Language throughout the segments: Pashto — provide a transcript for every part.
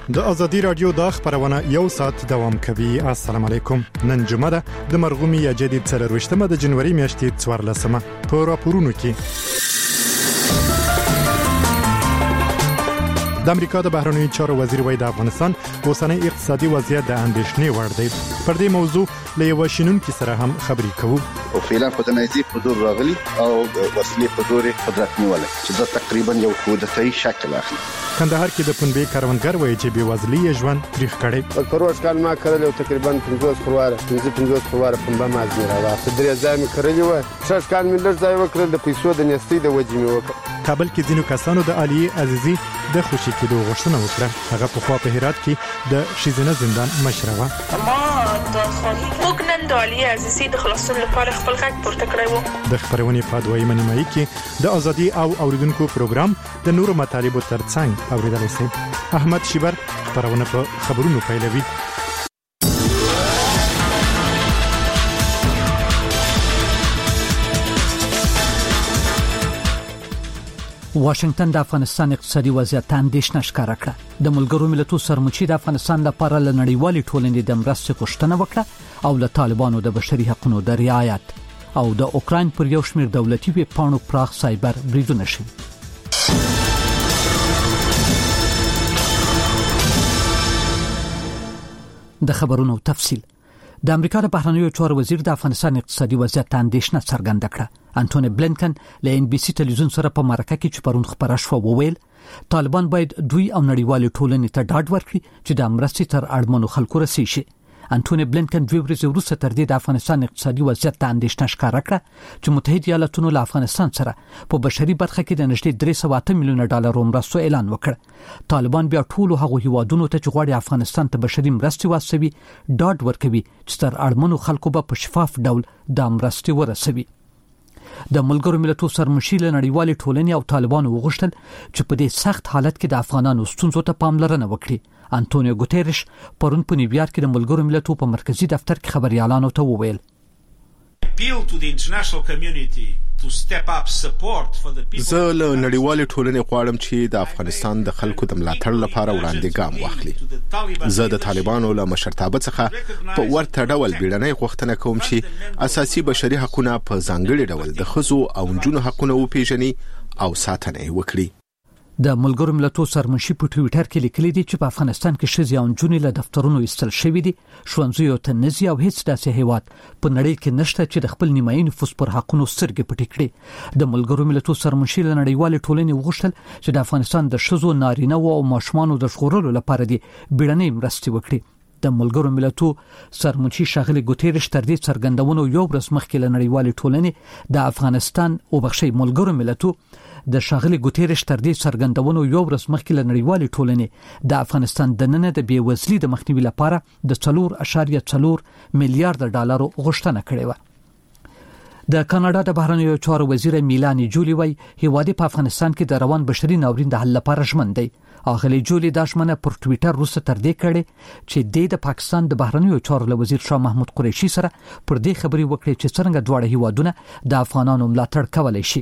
د ازادي رادیو د خبرونه یو ساعت دوام کوي. السلام علیکم. نن جمعه ده د مرغومی یا جدید سره روشتمه د جنوري میاشتې 14مه. په راپورونو کې د امریکا د بهرنیو چارو وزیر وای د افغانستان اوسنی اقتصادي وضعیت د اندېښنې وړ دی. پر دې موضوع له یو شینونکو سره هم خبرې کوو. او فعلا په نایزي په دور راغلي او وسلې په دور قدرت نیولې چې دا تقریبا یو کودتایي شکل اخلي. کندهار کې د پنبې کاروانګر وایي چې بېوزلي ژوند تاریخ کړي. کروش کال ما کړل او تقریبا 50 خرواره پنبه مازنه راوخت. درې ځای مې کړلی و. 6 کال مې لږ ځای وکړل د پیسو د نستۍ د وجې مې وکړ. کابل کې ځینو کسانو د علي عزیزي د خوشي کېدو غوښتنه وکړه. هغه په خوا په هرات کې د شیزینه زندان مشره و. موږ نن د علي عزیزي د خلاصون لپاره خپل غږ پورته کړی و. د خبرونې په دوی منیمایي کې د ازادي او اوریدونکو پروګرام د نورو مطالبو ترڅنګ اوریدلای شئ. احمد شیبر خبرونه په خبرونو پیلوي. واشنگټن د افغانستان اقتصادي وضعیت اندېښنه ښکاره کړه. د ملګرو ملتونو سرمچي د افغانستان لپاره له نړیوالې ټولنې د مرستې غوښتنه وکړه او له طالبانو د بشري حقوقو د رعایت او د اوکراین پر یو شمېر دولتي ویبپاڼو پراخ سایبر بریدونه شوي. د خبرونو تفصیل. د امریکا د بهرنیو چارو وزیر د افغانستان اقتصادي وضعیت اندېښنه څرګنده کړه. انټونی بلینکن له ان بي سي ټلویزیون سره په مرکه کې چې پرون خبره شو وویل طالبان باید دوی او نړیوالې ټولنې ته ډاډ ورکړي چې د مرستې تر اړمنو خلکو رسیږي شي. انټونی بلینکن 2 ورځې وروسته تر دې د افغانستان اقتصادي وضعیت ته اندېښنه ښکاره کړه چې متحده ایالاتونو له افغانستان سره په بشري برخه کې د نږدې 308 میلیون ډالر مرستو اعلان وکړ. طالبان بیا ټول هغه هیوادونو ته چې غواړي افغانستان ته بشري مرستې واستوي ډاډ ورکوي چې تر اړمنو خلکو به په شفاف ډول د مرستې ورسوي. د ملګرو ملتونو سرمشي له نړیوالې ټولنې او طالبانو وغوښتل چې په دې سخت حالت کې د افغانانو ستونزو ته پاملرنه وکړي. انټونیو ګوتيريش پرون په نیویارک کې د ملګرو ملتونو په مرکزی دفتر کې خبريالانو ته وویل زه له نړیوالې ټولنې غواړم چې د افغانستان د خلکو د ملاتړ لپاره وړاندې ګام واخلي. زه د طالبانو له مشرتابه څخه په ورته ډول بیړنۍ غوښتنه کوم چې اساسي بشري حقوقونه په ځانګړي ډول د ښځو او نجونو حقوقونه وپیژني او ساتنه وکړي. د ملګرو ملتونو سرمنشي په ټویټر کې لیکلي دي چې په افغانستان کې ښځې او نجونې له دفترونو ایستل شوې دي. ښوونځیو ته نه ځي او هیڅ داسې هیواد په نړۍ کې نشته چې د خپل نیمایي نفوس پر حقونو سترګې پټې کړي. د ملګرو ملتونو سرمنشي له نړیوالې ټولنې وغوښتل چې د افغانستان د ښځو، نارینه او ماشومانو د ژغورلو لپاره دي بیړنۍ مرستې وکړي. د ملګرو ملتونو سرمنشي ښاغلي ګوتيريش تر دې څرګندونو یو ورځ مخکې له نړیوالې ټولنې د افغانستان او بخښي ملګرو ملتونو د ښاغلي ګوتيريش تر دې څرګندونو یو ورځ مخکې له نړیوالې ټولنې د افغانستان د نن د بیوزلي د مخنیوي لپاره د 4.4 میلیارډ ډالرو غوښتنه کړې و. د کاناډا د بهرنیو چارو وزیر میلانی جولی وای هیواد په افغانستان کې د روان بشري ناورین د حل لپاره ژمن دی. اغلی جولی دا ژمنه پر ټویټر وروسته تر دې کړې چې د پاکستان د بهرنیو چارو وزیر شاه محمود قریشي سره پر دې خبرې وکړي چې څنګه دواړه هیوادونه د افغانانو ملاتړ کولای شي.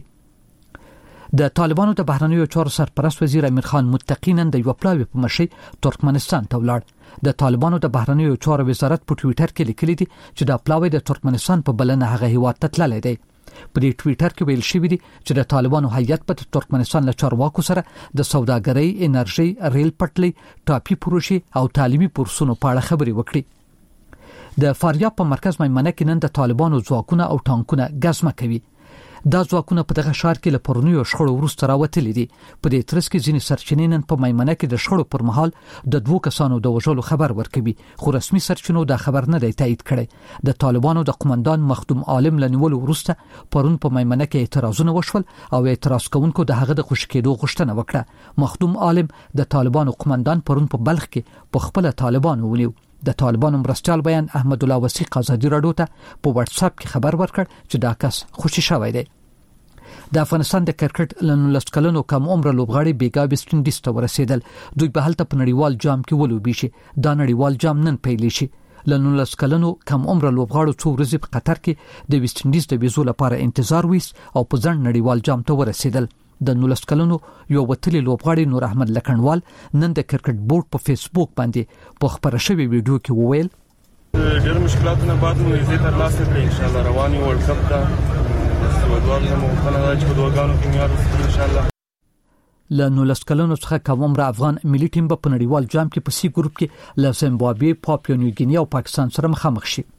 د طالبانو د بهرنیو چارو سرپرست وزیر امیر خان متقی نن د یو پلاوی په مشي ترکمنستان ته ولاړ. د طالبانو د بهرنیو چارو وزارت په ټویټر کې لیکلي دي چې د پلاوی د ترکمنستان په بلنه هغه هیواد ته تللی دی. په دې ټویټر کې ویل شوی دی چې د طالبانو هیئت په ترکمنستان له چارواکو سره د سوداګرۍ، انرژي، ریل پټلۍ، ټاپي پروژې او تعلیمي پروسونو په اړه خبرې وکړي. د فاریاب په مرکز میمنه کې نن د طالبانو ځواکونه او ټانکونه ګزمه کوي. دا ځواکونه په دغه ښار کې له پرونیو شخړو وروسته راوتلي دي. په دې ترڅ کې ځینې سرچینې نن په میمنه کې د شخړو پر مهال د 2 کسانو د وژلو خبر ورکوي، خو رسمي سرچینو دا خبر نه دی تایید کړی. د طالبانو د قومندان مخدوم عالم لنیول وروسته پرون په میمنه کې اعتراضونه وشول او اعتراض کوونکو د هغه د خوشی کېدو غوښتنه وکړه. مخدوم عالم د طالبانو قومندان پرون په بلخ کې په خپل طالبانو ونیو. د طالبانو مرستيال بیان احمد الله وثیق ازادي رادیو ته په واتس اپ کې خبر ورکړ چې دا کس خوشی شوی دی. د افغانستان د کرکټ لنولس کلنو کم عمر لوبغاړي بیګا ویسټ انډیز ته ورسېدل. دوی به هلته په نړیوال جام کې ولوبي شي. دا نړیوال جام نن پیل شي. لنولس کلنو کم عمر لوبغاړو څو ورځې په قطر کې د ویسټ انډیز د ویزو لپاره انتظار ویس او په ځن نړیوال جام ته ورسېدل. د 19 کلنو یو وتلی لوبغاړي نور احمد لکنوال نن د کرکټ بورډ په فیسبوک باندې په خبره شوی ویډیو کې وویل ډېر مشکلاتونه بعد مو زه تر لاسه کړی ان شاء الله رواني ورلد کپ ته ودوغانو مو کنه چې ودوغانو کې میار ان شاء الله له 19 کلنو څخه کوم را افغان ملي ټیم په نړیوال جام کې په سی ګروپ کې له زیمبابوې، پاپیا نیو ګینی او پاکستان سره مخامخ شي.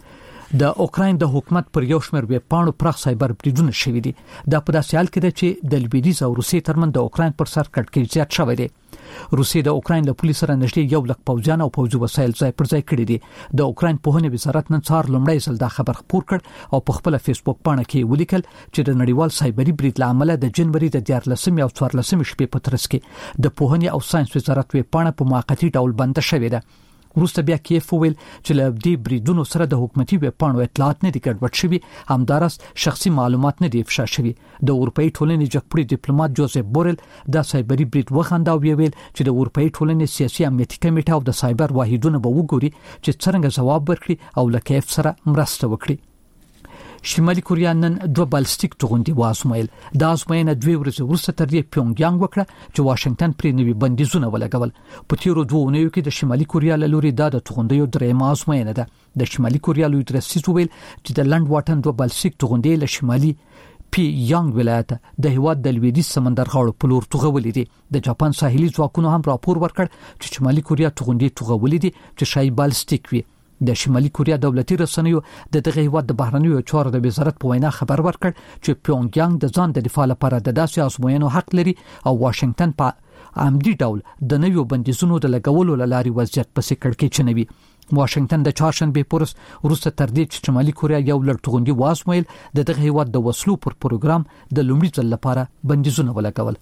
د اوکراین د حکومت پر یو شمېر ویب پاڼو پراخ سایبر بریدونه شوي دي. دا په داسې حال کې ده چې د لویدیځ او روسیې ترمنځ د اوکراین پر سر کړکېچ زیات شوی دی. روسیې د اوکراین له پولیسو سره نږدې 1 لک پوځیان او پوځي وسایل ځای پر ځای کړي دي. د اوکراین پوهنې وزارت نن سهار لومړی ځل دا خبر خپور کړ او په خپل فیسبوک پاڼه کې ولیکل چې د نړیوال سایبري برید لامل د جنوري د 14 او 14 شپې په ترڅ کې د پوهنې او ساينس وزارت ویب پاڼه په موقتی ډول بند شوې ده. وروسته بیا کیف ویل چې له دې بریدونو سره د حکومتي ویب پاڼو اطلاعات نه دي ګډوډ شوي، همدارس شخصي معلومات نه دي افشا شوي. د اروپאי ټولنې جګپړي ډیپلوماټ جوزف بورل دا سایبري برید وخندا او ویل چې د اروپאי ټولنې سیاسي امنیتي کمیټه او د سایبر واحدونو به وګوري چې څنګه ځواب ورکړي او له کیف سره مرسته وکړي. شمالي کوریا نن 2 بالستیک توغندي وازمایل. دا ازموینه 2 ورځې وروسته تر دې پیونګیانګ وکړه چې واشنگټن پرې نوي بندیزونه ولګول. په تیرو 2 اونیو کې د شمالي کوریا له لوري دا د توغندیو درېمه ازموینه ده. د شمالي کوریا لوی درسیز ویل چې د لند واټن 2 بالستیک توغندي له شمالي پی یانګ ولایت د هیواد د لویدیځ سمندر غاړو په لور توغولې دي. د جاپان ساحلي ځواکونو هم راپور ورکړ چې شمالي کوریا توغندي توغولې دي چې شای بالستیک وي. د شمالي کوریا دولتي رسنیو د دغه هیواد د بهرنیو چارو د وزارت په وینا خبر ورکړ چې پیونګیانګ د ځان د دفاع لپاره د داسې ازموینو حق لري او واشنگټن په عمدي ډول د نویو بندیزونو د لګولو لاري وضعیت پسې کړکېچ نوي. واشنگټن د چهارشنبه پورس وروسته تر دې چې شمالي کوریا یو لړ توغندي وازمویل د دغه هیواد د وسلو پر پروګرام د لومړي ځل لپاره بندیزونه ولګول.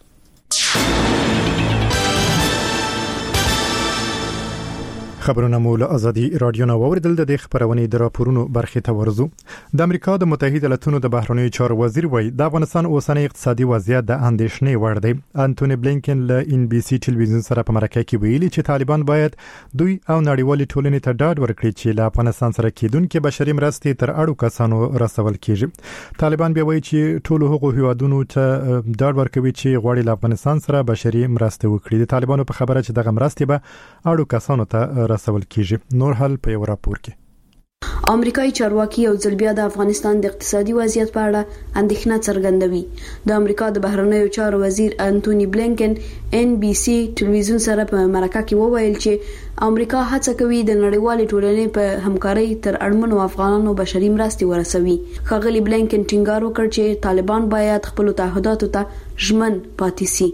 خبرونه مو له ازادي رادیو نو اوریدل. د خبرونې د راپورونو برخې ته ورزو. د امریکا د متحده ایالاتونو د بهرنیو چارو وزیر وایي د افغانستان اوسنۍ اقتصادي وضعیت د اندېښنې وړ دی. انټونی بلینکن له ان بي سي ټلویزیون سره په مرکه کې ویلي چې طالبان باید دوی او نړیوال ټولنې ته ډاډ ورکړي چې له افغانستان سره کېدونکې بشري مرستې تر اړو کسانو رسول کیږي. طالبان بیا وایي چې ټول حقوق هیوادونو ته ډاډ ورکوي چې غواړي له افغانستان سره بشري مرستې وکړي. د طالبانو په خبره چې دغه مرستې به اړو کسانو ته رسول کیږي. نور حل په یو راپور کې امریکایي چارواکي او ځلبیا د افغانستان د اقتصادي وضعیت په اړه اندېښنه څرګندوي. د امریکا د بهرنیو چارو وزیر انټونی بلینکن ان بي سي ټلویزیون سره په مرکه کې وویل چې امریکا هڅه کوي د نړیوالې ټولنې په همکارۍ تر اړمنو افغانانو بشري مرستې ورسوي. ښاغلي بلینکن ټینګار وکړ چې طالبان باید خپل تعهداتو ته ژمن پاتې شي.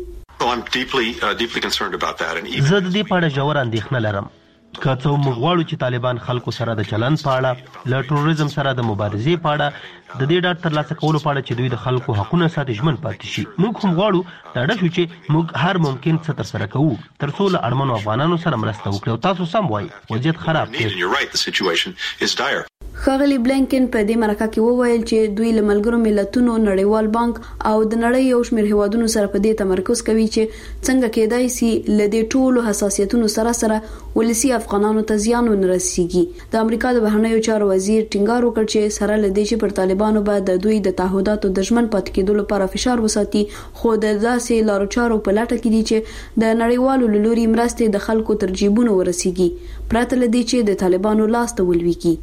زه د دې په اړه ژور اندېښنه لرم. که څو موږ غواړو چې طالبان خلکو سره د چلن په اړه، له ټروریزم سره د مبارزې په اړه، د دې ډاډ ترلاسه کولو په اړه چې دوی د خلکو حقونه ساتي ژمن پاتې شي. موږ هم غواړو ډاډه شو چې موږ هر ممکن څه ترسره کوو تر څو له اړمنو افغانانو سره مرسته وکړو. تاسو سم وایي، وضعیت خراب دی. ښاغلي بلینکن په دې مرکه کې وویل چې دوی له ملګرو ملتونو، نړیوال بانک او د نړۍ یو شمېر هیوادونو سره په دې تمرکز کوي چې څنګه کېدای شي له دې ټولو حساسیتونو سره ولسی افغانانو ته زیان ونه رسیږي. د امریکا د بهرنیو چارو وزیر ټینګار وکړ چې سره له دې چې پر طالبانو به د دوی د تعهداتو د ژمن پاتې کېدو لپاره فشار وساتي، خو د داسې لارو چارو په لټه کې دي چې د نړیوالو لوري مرستې د خلکو تر جیبونو ورسیږي، پرته له دې چې د طالبانو لاس ته ولويږي.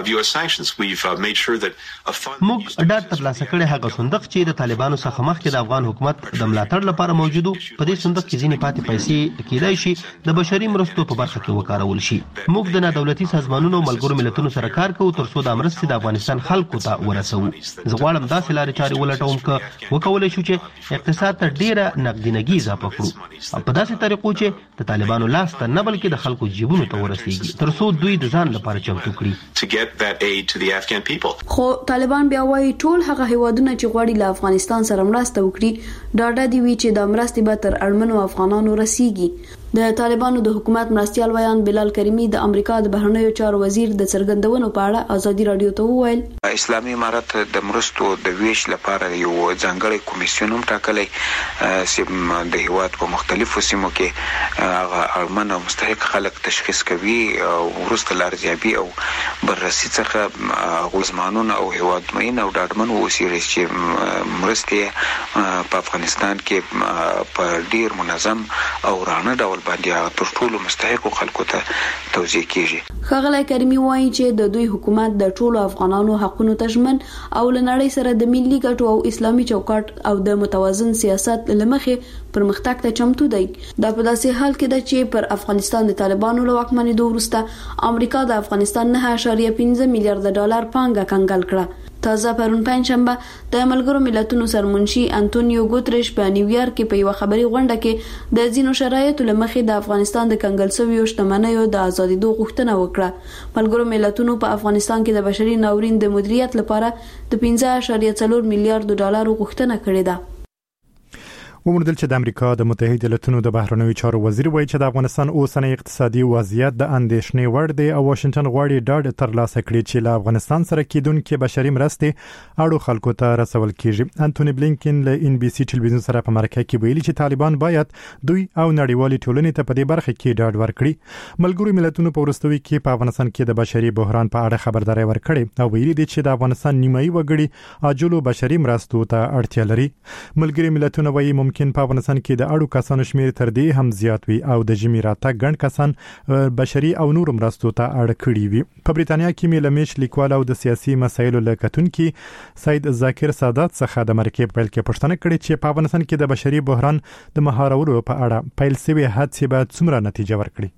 موږ ډاډ ترلاسه کړی هغه صندوق چې د طالبانو څخه مخکې د افغان حکومت د ملاتړ لپاره موجود و. په دې صندوق کې ځینې پاتې پیسې کېدای شي د بشري مرستو په برخه کې وکارول شي. موږ د نادولتي سازمانونو او ملګرو ملتونو سره کار کوو تر څو د مرستې د افغانستان خلکو ته ورسوو. زه غواړم داسې لارې چارې ولټوم که وکولای شو چې اقتصاد ته ډیره نقدینګي اضافه کړو په داسې طریقو چې د طالبانو لاس ته نه بلکې د خلکو جیبونو ته ورسیږي تر څو دوی د ځان لپاره چمتو کړي. خو طالبان بیا وايي ټول هغه هیوادونه چې غواړي له افغانستان سره مرسته وکړي ډاډه دي وي چې د مرستې به تر اړمنو افغانانو رسیږي. د طالبانو د حکومت مرستيال ویان بلال کریمی د امریکا د بهرنیو چارو وزیر د څرګندونو په اړه ازادي رادیو ته وویل اسلامي امارات د مرستو د ویش لپاره یو ځانګړی کمیسیون هم ټاکلی چې د هیواد په مختلفو سیمو کې هغه اړمن او مستحق خلک تشخیص کوي او ورسته لارځيابي او بررسي څخه غوښمنونه او هیواد مین او ډاډمن وسیري چې مرستې په افغانستان کې په ډیر منظم او رانه ډول باندې تر ټولو مستحق خلکو ته توزیع کیږي. ښاغلی کریمی وایي چې د دوی حکومت د ټولو افغانانو حقوقو تضمین او لنړۍ سره د ملي ګټو او اسلامي چوکاټ او د متوازن سیاست لمخې پرمختګ ته چمتو دی. دا په داسې حال کې ده چې پر افغانستان د طالبانو له واکمنېدو وروسته امریکا د افغانستان 9.5 میلیارډ ډالر پانګه کنګل کړه. تازه پرون پنځشنبه د ملګرو ملتونو سرمنشي انټونیو ګوتریش په نیویارک کې په یو خبري غونډه کې د ځینو شرایطو لمخې د افغانستان د کنګل شویو شتمنیو د ازادېدو غوښتنه وکړه. ملګرو ملتونو په افغانستان کې د بشري ناورین د مدیریت لپاره د 15.4 میلیارډ ډالر غوښتنه کړې ده. وموندل چې د امریکا د متحده ایالاتونو د بهرنیو چارو وزیر وایي چې د افغانستان اوسنۍ اقتصادي وضعیت د اندېښنې وړ دی او واشنگټن غواړي ډاډ ترلاسه کړي چې له افغانستان سره کېدونکې بشري مرستې اړو خلکو ته رسول کیږي. انټونی بلینکن له ان بي سي ټلویزیون سره په مرکه کې ویلي چې طالبان باید دوی او نړیوالې ټولنې ته په دې برخه کې ډاډ ورکړي. ملګرو ملتونو په وروستیو کې په افغانستان کې د بشري بحران په اړه خبرداري ورکړې او ویلي دي چې د افغانستان نیمایي وګړي عاجلو بشري مرستو ته اړتیا لري. ملګري ملتونه وایي ممکن په افغانستان کې د اړو کسانو شمیر تر دې هم زیات وي او د جمی راتګ ګڼ کسان بشري او نور مرستو ته اړ کړي وي. په بریتانیا کې ملمش لیکوال او د سیاسي مسایلو لکتونکي سید ذاکر سادات څخه د مرکې په کې پوښتنه کړې چې په افغانستان کې د بشري بحران د مهارولو په اړه پیل شوی هڅې به څومره نتیجه ورکړي.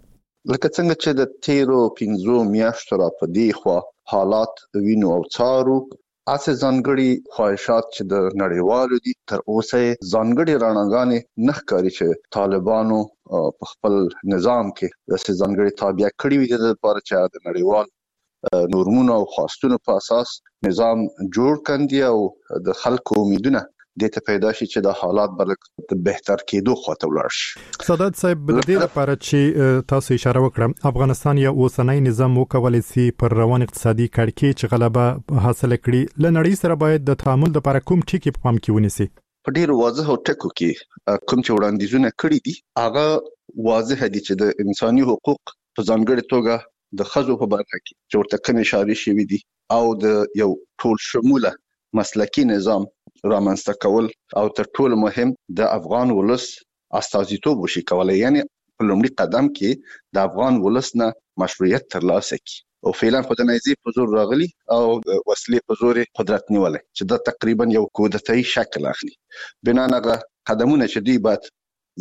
لکه څنګه چې د تیرو 15 میاشتو را پدې خو حالات وینو او څارو اسه ځانګړي خواهشات چې د نړیوالو دي تر اوسه ځانګړي رڼاګانې نه ښکاري چې طالبانو په خپل نظام کې د ځانګړي تابع کړی وي د لپاره چې د نړیوال نورمونو او خواستونو په اساس نظام جوړ کړي او د خلکو امیدونه د ته پیدا شي چې د حالات بلک بهتر کېدو خواته ولاړ شي. سادات صاحب بل دې لپاره چې تاسو اشاره وکړه افغانستان یا اوسنۍ نظام وکولای شي پر روان اقتصادي کړکۍ چې غلبه حاصل کړي لنړۍ سره باید د تعامل لپاره کوم ټکي په پام کې ونیسي. په ډیر واضح او ټکو کې کوم چې وړاندیزونه کړی دي هغه واضح دي چې د انساني حقوق په ځانګړي توګه د خزو په برخه کې چې ورته کوم اشاره شوی دي او د یو ټول شموله مسلکی نظام رامنځته کول او تر ټولو مهم د افغان ولس استازیتوب وشي کولای یعنی په لومړي قدم کې د افغان ولس نه مشروعیت ترلاسه کړي او فعلا خو د نایزي په زور راغلي او وسلې په زور قدرت نیولې چې دا تقریبا یو کودتایي شکل اخلي. بنانغه قدمونه چې دوی بعد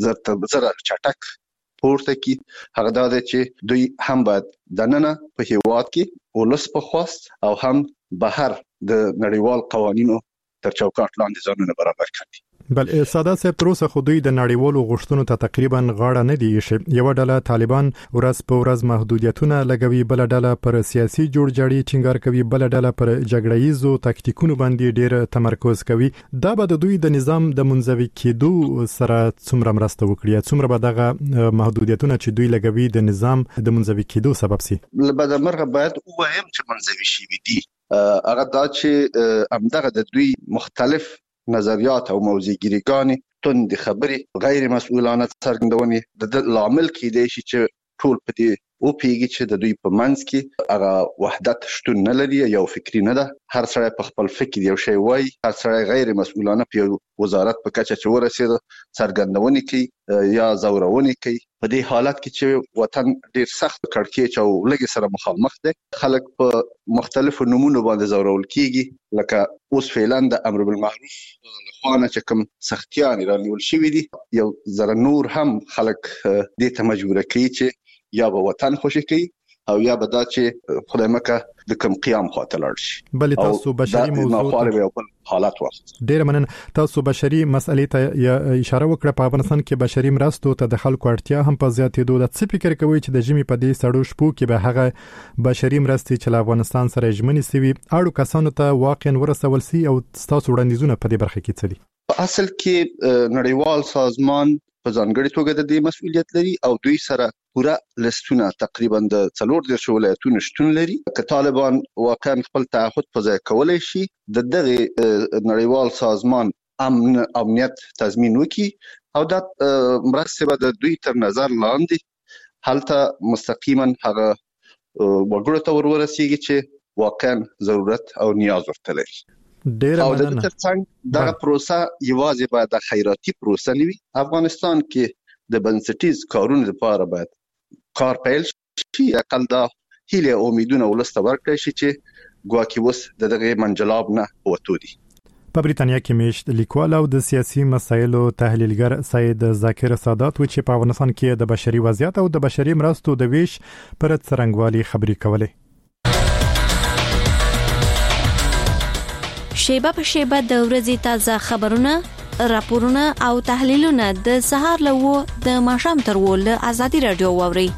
زر چټک پورته کی هغه دا چې دوی هم باید د نن په هیواد کې ولس په خواست او هم بهر د نړیوال قوانینو تر چوکاټ لاندې ځانونه برابر کړي. بل سادات صاحب تر اوسه خو دوی د نړیوالو غوښتنو ته تقریبا غاړه نه دی ایښې. یو ډله طالبان ورځ په ورځ محدودیتونه لګوي، بل ډله پر سیاسي جوړجاړي ټینګار کوي، بل ډله پر جګړه‌یزو تاکتیکونو باندې ډېر تمرکز کوي. دا به د دوی د نظام د منځوي کېدو سره څومره مرسته وکړي؟ څومره به دغه محدودیتونه چې دوی لګوي د نظام د منځوي کېدو سبب شي؟ لبد مرغه باید وایم چې منځوي شي دي هغه دا چې همدغه د دوی مختلف نظریات او موضوعګریګانې تند خبرې غیر مسؤلانه څرګندونې د لامل کېدای شي چې ټول په دې او پیږي چې د دوی په منځ کې هغه وحدت شتون نه لري، یو فکری نه ده، هر سړی په خپل فکر یو شی وایي، هر سړی غیر مسؤلانه په وزارت په کچه چې ورسېد څرګندونې کوي یا زورونې کوي. په دې حالت کې چې وطن ډیر سخت کړکېچ او لګي سره مخامخ دي، خلک په مختلفو نمونو باندې زورول کیږي، لکه اوس فعلا د امر بالمعروف لخوانه چې کوم سختیان رانیول شوی دي، یو زره نور هم خلک دې ته مجبور کوي چې یا به وطن خوشی کوي او یا به دا چې خدای مکه د کوم قیام خاطر لاړ شي. بل تاسو بشري موضوع حالات وخت ډیر منن تاسو بشري مسئلې ته اشاره وکړه. په افغانستان کې بشري مرستو ته د خلکو اړتیا هم په زیاتېدو ده. څه فکر کوي چې د جمی په دې سړو شپو کې به هغه بشري مرستې چې له افغانستان سره ژمنې سوي اړو کسانو ته واقعا ورسول سي او تاسو وړاندیزونه په دې برخه کې څه دي؟ په اصل کې نړیوال سازمان په ځانګړي توګه د دې مسؤلیت لري او دوی سره پوره لستونه تقریبا د 14 ولایتونو شتون لري. که طالبان واقعا خپل تعهد په ځای کولای شي د دغه نړیوال سازمان امنیت تضمین وکړي او د مرستې به د دوی تر نظر لاندې هلته مستقیما هغه وګړو ته ورسیږي چې واقعا ضرورت او نیاز ورته لري. ډېر مننه. او د ترڅنګ دغه پروسه یوازې باید د خیراتي پروسه نه وي. افغانستان کې د بنسټیز کارونو لپاره باید کار پیل شي، اقل دا هیله او امیدونه ولسته ورکړي شي چې ګواکې اوس دغه منجلاب نه وته دي. په بریتانیا کې میشت لیکوال او د سیاسي مسایلو تحلیلګر سید ذاکر سادات و چې په افغانستان کې د بشري وضعیت او د بشري مرستو د ویش پر څرنګوالي خبرې کولې. شیبه په شیبه د ورځې تازه خبرونه، راپورونه او تحلیلونه د سهار له د ماښام تر ول ازادي رادیو ووري.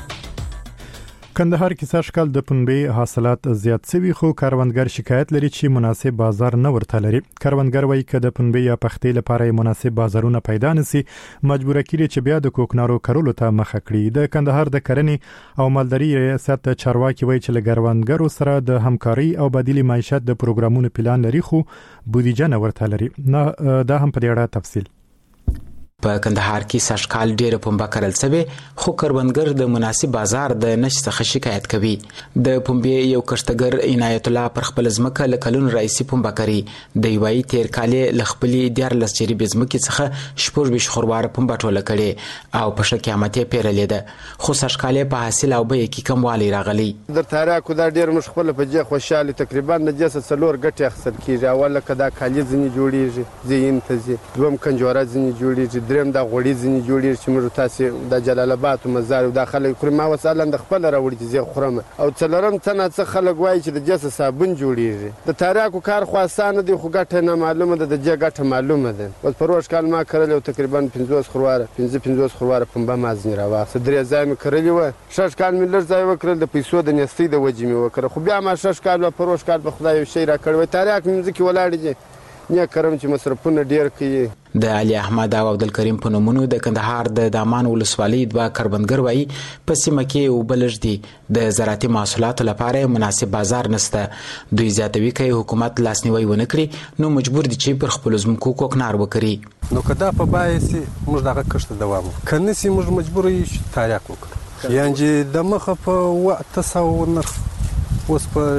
کندهار کې سږکال د پنبې حاصلات زیات شوي خو کاروانګر شکایت لري چې مناسب بازار نه ورته لري. کاروانګر وایي چې د پنبې یا پختې لپاره مناسب بازارونه پیدا نشي، مجبور کیږي چې بیا د کوکنارو کرلو ته مخه کړي. د کندهار د کرنې او مالداري ریاست چارواکي وایي چې لګروانګرو سره د همکاري او بدیل معیشت د پروګرامونو پلان لري خو بودیجه نه ورته لري. نه دا هم په دې اړه تفصیل. په کندهار کې سږکال ډېر پنبه کرل شوی خو کروندګر د مناسب بازار د نشته شکایت کوي. د پنبې یو کښتګر عنایت الله پر خپل ځمکه لکلون رئیسي پنبه کوي. د یوای تیر کال لخپلې 14 چری بزمکې څخه شپږ بش خوروار پنبه ټوله کړي او په شکایت پیرلې ده خو سږکال په حاصل او به کې کموالی راغلی. در تاریخ دا ډېر مشخصه په جې خوشاله تقریبا د جسد څلور غټي اخسر کیږي. اوله کدا کالی ځنی جوړیږي زین تزي دوم کنجوره ځنی جوړیږي دریم دا غوړي ځنی جوړیږي چې موږ تاسو د جلال آباد مزار داخله کړم ما وساله د خپل راوړي چې خورم او څلورم تنه څه خلک وایي چې د جسد صابون جوړیږي. د تاریخ کار خو آسان دي خو ګټه نه معلومه ده، د جې ګټه معلومه ده. اوس پروش کال ما کړل تقریبا 50 خورواره پنبه مازنی راوخت درې ځای مې کړلی و. شش کال مې لږ ځای وکړل د پیسو د نستۍ د وجې مې وکړ خو بیا ما شش کال پروش کال په خدای یو شی را کړو. تاریخ مې ځکه ولاړ دي نه کرم چې مصرفونه ډیر کوي. د علي احمد او عبدالکریم په نومونو د کندهار د دامان ولسوالۍ دوه کروندګر وایي په سیمه کې وبلج دي د زراعتي محصولاتو لپاره مناسب بازار نشته. دوی زیاتوي کوي حکومت لاسنیوي ونه کړي نو مجبور دي چې پر خپل زمکو کوکنار وکړي. نو کدا په بایسي موږ دغه کښت دوام کنه سي موږ مجبور یو تاریخ وکړو یعنی د مخه په وخت سو نرخ اوس په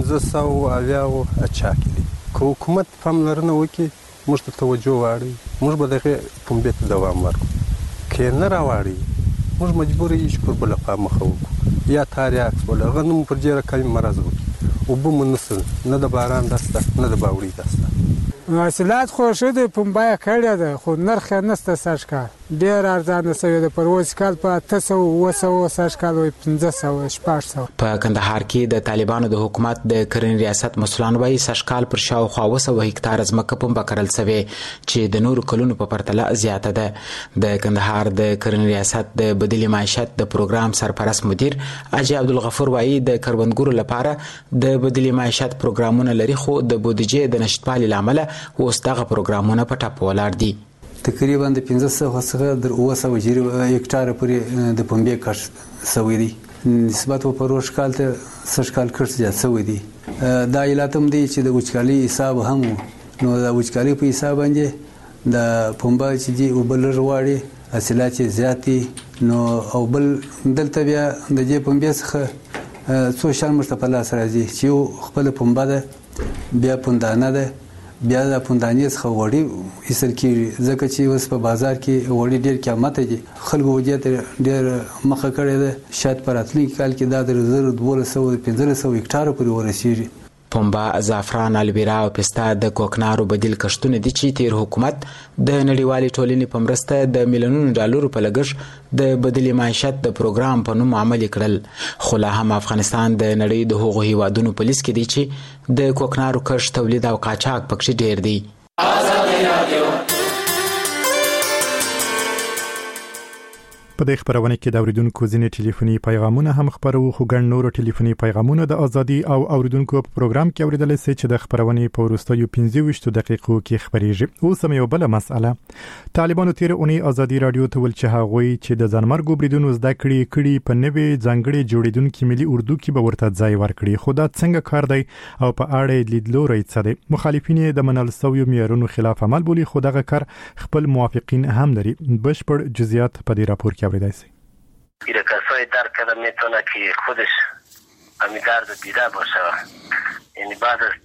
1500 اچاکلی که حکومت پاملرنه وکړي موږ ته توجه واړي موږ به دغه پنبې ته دوام ورکړو. که نه راواړي موږ مجبور یو چې پر بل خوا مخه وکړو یا تاریخ ولا غنم پر جره کلم مرز وکړو او به منسل نه د باران دسته نه د باوري دسته حاصلات خو شوه پنبه کړی ده خو نرخ نسته سږکال ډیر ارزانه شوی د پروز کال په 800 سږکال وي 1500 په کندهار کې د طالبانو د حکومت د کرنې ریاست مسولان وایي سږکال پر شاوخوا 200 هکتار ځمکه پنبه کرل شوی چې د نورو کلونو په پرتله زیاته ده. د کندهار د کرنې ریاست د بدیل معیشت د پروګرام سرپرست مدیر اجي عبدالغفور وایي د کروندګرو لپاره د بدیل معیشت پروګرامونه لري خو د بودیجې د نشټوالي لامل اوس دغه پروګرامونه په ټاپو ولاړ دي. تقریبا د 1500 څخه در 200 هکتار پورې د پنبې کښت شوی دی. نسبت په پروش کال ته سږکال کښت زیات شوی دی. دا علتم دی چې د وچکالي حساب هم نو د وچکالي په حساب باندې د پنبه چې دی وبل رواړي حاصلات زیات دي نو او بل دلته بیا د دې پنبې څخه څو شان مستقله سره دي چې خپل پنبه ده بیا پندانه ده بیا د پوندانې څخه وړي ایسل کېږي ځکه چې اوس په بازار کې وړي ډېر قیمت دي خلکو وجه ډېر مخه کړې ده شاید په راتلونکي کال کې دا د 1200 هکتار پورې ورسېږي. پنبه، زعفران، الویرا او پسته د کوکنارو بدیل کښتونه دي چې تیر حکومت د نړیوالې ټولنې په مرسته د میلیونونو ډالرو په لګښت د بدیل معیشت د پروګرام په نوم عملي کړل. خو لا هم افغانستان د نړۍ د هغو هیوادونو په لیست کې دی چې د کوکنارو کښت، تولید او قاچاق پکې ډیر دی. په دې خبرونه کې د اوریدونکو ځینې ټلیفوني پیغامونه هم خبرو خو ګڼ نور ټلیفوني پیغامونه د ازادي او اوریدونکو په پروګرام کې اوریدل شي چې د خبرونه په وروستیو 15 دقیقو کې خبريږي. اوس هم یو بل مسأله. طالبانو تیر اونۍ ازادي رادیو ته ول چې هغوی چې د ځانمرګ بریدونو زده کړي په نوې ځانګړي جوړیدونکو ملي اردو کې به ورته ځای ورکړي. خو دا څنګه کار دی او په اړه لیدلوري څه دي؟ مخالفین د منل سویو معیارونو خلاف عمل بولی. خو دغه کار خپل موافقین هم لري. بشپړ جزئیات په دې راپور این کسایی درک کرده میتونه که خودش امیدوار دیده باشه. یعنی بعد از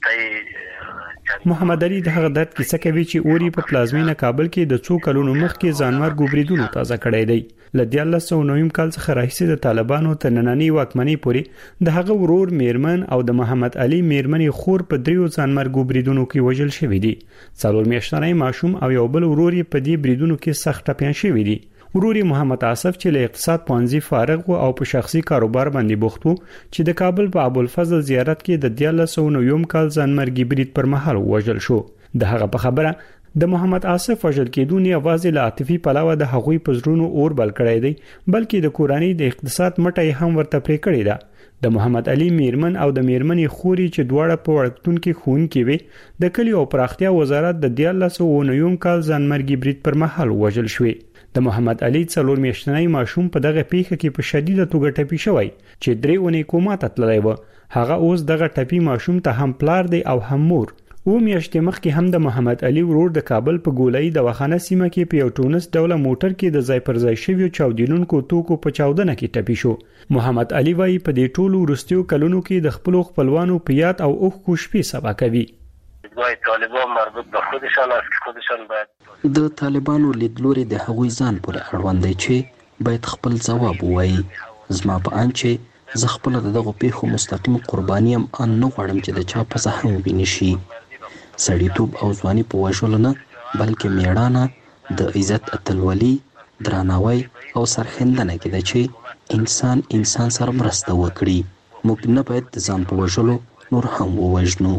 محمد علي د هغه درد کیسه کوي چې اوري په پلازمینه کابل کې د 2 کلونو مخکې ځانمرګ بریدونو تازه کړی دی. لدی 1990 کال څخه راهیسې د طالبانو تر نننۍ واکمنۍ پورې د هغه ورور میرمن او د محمد علي میرمنې خور په 3 ځانمرګ بریدونو کې وژل شوی دي. 4 میاشتنی ماشوم او یو بل ورور په دې بریدونو کې سخت ټپيان شوی دي. وروري محمد عاصف چې له اقتصاد پوهنځي فارغ او په شخصي کاروبار باندې بوخت وو چې د کابل په ابوالفضل زیارت کې د 1990 کال ځانمرګي برید پر مهال وژل شو. د هغه په خبره د محمد عاصف وژل کېدون یوازې له عاطفي پلوه د هغوی په زړونو اور بل کړی دی بلکې د کورنۍ د اقتصاد مټه هم ورته پرې کړی ده. د محمد علي میرمن او د میرمنې خوري چې دواړه په وړکتون کې خون کې وي د کلی او پراختیا وزارت د 1990 کال ځانمرګي برید پر مهال وژل شوی. د محمد علي 4 میاشتنی ماشوم په دغه پیښه کې په شدیده توګه ټپي شوی چې 3 اونۍ کوما ته تللی و. هغه اوس دغه ټپي ماشوم ته هم پلار دی او هم مور. و میاشتې مخکې هم د محمد علي ورور د کابل په ګولۍ د وخانه سیمه کې په یو ټونس ډوله موټر کې د ځای پر ځای شویو چاودیدونکو توکو په چاودنه کې ټپي شو. محمد علي وايي په دې ټولو وروستیو کلونو کې د خپل خپلوانو په یاد او اوښکو شپې سبا کوي. طالبان مربوط به خودشان است که خودشان باید د طالبانو لیدلوري د هغوی ځان پورې اړوند دی چې باید خپل ځواب ووایي. زما په ان چې زه خپل دغه پیښو مستقیم قرباني ام ان نه غواړم چې د چا په زخم ویني شي. سړیتوب او ځواني په وژلو نه بلکې میړانه د عزت اتلولي درناوی او سرښندنه کې ده چې انسان سره مرسته وکړي. موږ نه باید د ځان په وژلو نور هم ووژنو.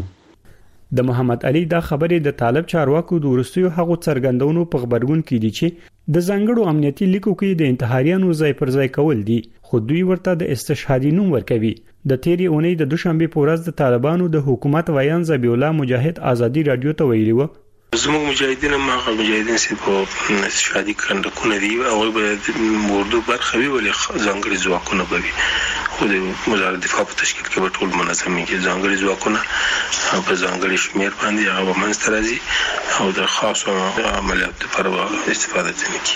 د محمد علي دا خبرې د طالب چارواکو د ورستیو هغو څرګندونو په خبرګون کې دي چې د ځانګړو امنیتي لیکو کې د انتحاریانو ځای پر ځای کول دي خو دوی ورته د استشهادي نوم ورکوي. د تیری اونۍ د دوشنبه په ورځ د طالبانو د حکومت ویان ذبیح الله مجاهد ازادي رادیو ته ویلي و زموږ مجاهدین ما مجاهدین سي په استشهادي کندکونه دي او به اردو برخه وی ولې ځانګړي ځواکونه به خو د وزارت دفاع په تشکیل کې به ټول منظمي کې ځانګړي ځواکونه په ځانګړي شمیر باندې هغه منځ راځي او د خاصو عملیاتو لپاره استفاده کوي.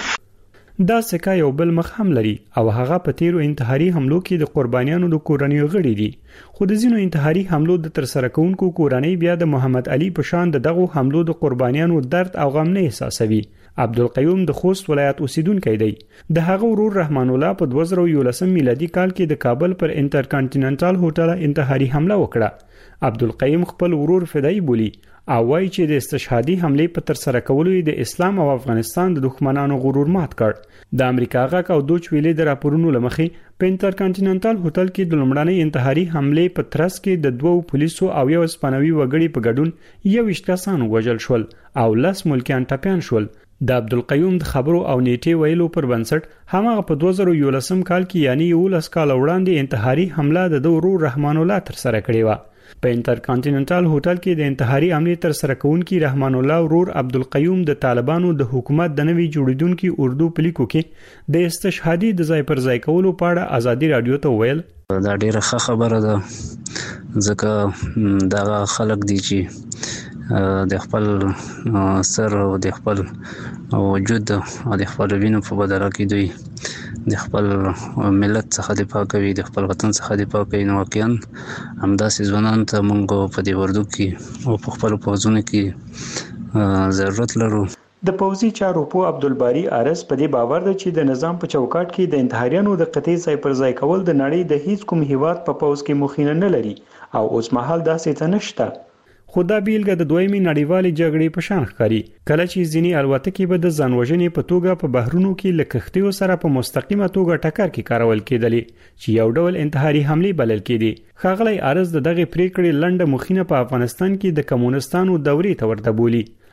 دا سکه یو بل مخ هم لري او هغه په تیرو انتحاري حملو کې د قربانیانو د کورنیو غړي دي. خو د ځینو انتحاري حملو د ترسره کوونکو کورنۍ بیا د محمد علي په شان دغه حملو د قربانیانو درد او غم نه احساسوي. عبدالقیوم د خوست ولایت اوسیدونکی دی. د هغه ورور رحمان الله په 2011 میلادي کال کې د کابل پر انټرکانټیننټال هوټل انتحاري حمله وکړه. عبدالقیوم خپل ورور فدای بولی او وايي چې د استشهادي حملې په ترسره کولو د اسلام او افغانستان د دښمنانو غرور مات کړ. د امریکا غاک او دوچ ویلې د راپورونو لمخې په انټرکانټیننټال هوټل کې د لومړنۍ انتحاري حملې په ترڅ کې د 2 پولیسو او یو اسپانوي وګړي په ګډون 21 کسان وژل شول او 10 ملکیان ټپيان شول. د عبدالقیوم د خبرو او نیټه ویلو پر بنسټ همغه په 2011 کال کې یعنی 19 کال وړاندې انتحاري حمله د ورور رحمان الله ترسره کړې و. په انټرکانټیننټال هوټل کې د انتحاري حملې ترسره کوونکي رحمان الله ورور عبدالقیوم د طالبانو د حکومت د نوي جوړیدونکو اردو پلیکو کې د استشهادي د ځای پر ځای کولو په اړه ازادي رادیو ته ویل دا ډیره ښه خبره ده ځکه دا خلک دي چې د خپل سر او د خپل وجود او د خپل وینو په بدله کې دوی د خپل ملت څخه دفاع کوي د خپل وطن څخه دفاع کوي. نو واقعا همداسې ځوانان ته موږ په دې وردو کې او په خپل پوځونو کې ضرورت لرو. د پوځي چارو په عبدالباری ارس په دې باور ده چې د نظام په چوکاټ کې د انتحاریانو د قطعي ځای پر ځای کول د نړۍ د هیڅ کوم هیواد په پوځ کې مخینه نه لري او اوس مهال داسې څه نشته. خدا بیلګه د دویمې نړیوالې جګړې په شان ښکاري کله چې ځینې الوتکې به د ځانوژنې په توګه په بهرونو کې له کښتیو سره په مستقیمه توګه ټکر کې کارول کېدلې چې یو ډول انتحاري حملې بلل کېدې. ښاغلی ارز د دغه پریکړې لنډه مخینه په افغانستان کې د کمونستانو دورې ته ورته بولی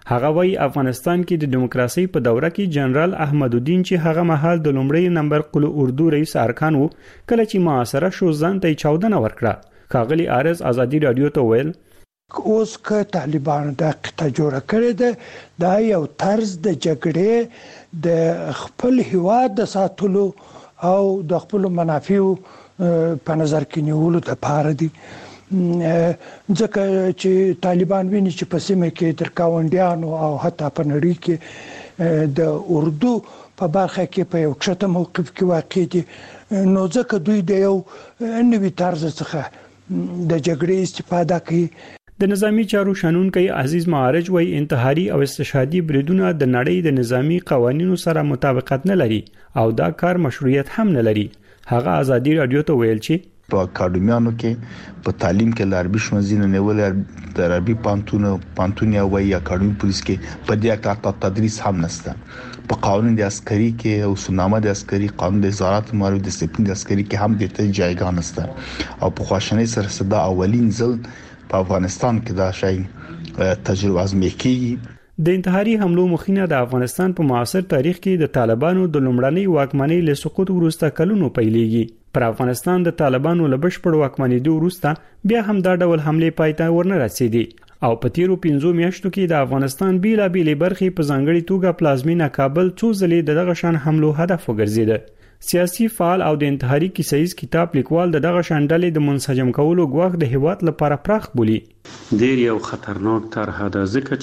هغه وایي افغانستان کې د دیموکراسي په دوره کې جنرال احمد الدین چې هغه مهال د لومړی نمبر قل اردو رئیس ارکان وو کله چې معاصره شو ځان ته چاودنه ورکړه. ښاغلي عارض ازادي رادیو ته ویل اوس که طالبان د قطه جوړه کړې ده دا یو طرز د جګړې د خپل هیواد د ساتلو او د خپل منافعو په نظر کې نیولو لپاره دي. ځکه چې طالبان ویني چې په سیمه کې تر کاونډیانو او حتی په نړۍ کې د اردو په برخه کې په یو کښته موقف کې واقع دي، نو ځکه دوی د یو نوي طرز څخه د جګړې استفاده کوي. د نظامی چارو شنونکي عزیز معارج وایي انتحاري او استشهادي بریدونه د نړۍ د نظامی قوانینو سره مطابقت نه لري او دا کار مشروعیت هم نه لري. هغه ازادي رادیو ته ویل چې په اکاډمیانو کې په تعلیم کې لاربي شمزینه نیول د عربي پانتون یا وایي اکاډمي پولیس کې په دې اړه تدریس هم نشته. په قانون د عسکري کې او سنامه د عسکري قانون د وزارت امور د ډیسپلین د عسکري کې هم د جایګاه نشته او په خواشنۍ سره صدا اولین ځل په افغانستان کې دا شی تجربه ازمایي کیږي. د انتحاري حملو مخینه د افغانستان په معاصر تاریخ کې د طالبانو د لومړنۍ واکمنۍ له سقوط وروسته کلونو پیلېږي. پر افغانستان د طالبانو له بشپړ واکمنېدو وروسته بیا هم دا ډول حملې پایته ورنه رسیدي او په تیرو 5 میاشتو کې د افغانستان بیلابېلې برخې په ځانګړي توګه پلازمینه کابل څو ځلې دغه شان حملو هدف وګرځیده. سیاسي فعال او د انتحاري کیسیز کتاب لیکوال دغه شان ډلې د منسجم کولو غوښ د هیواد لپاره پراخ بولي. ډیر یو خطرناک طرح ده ځکه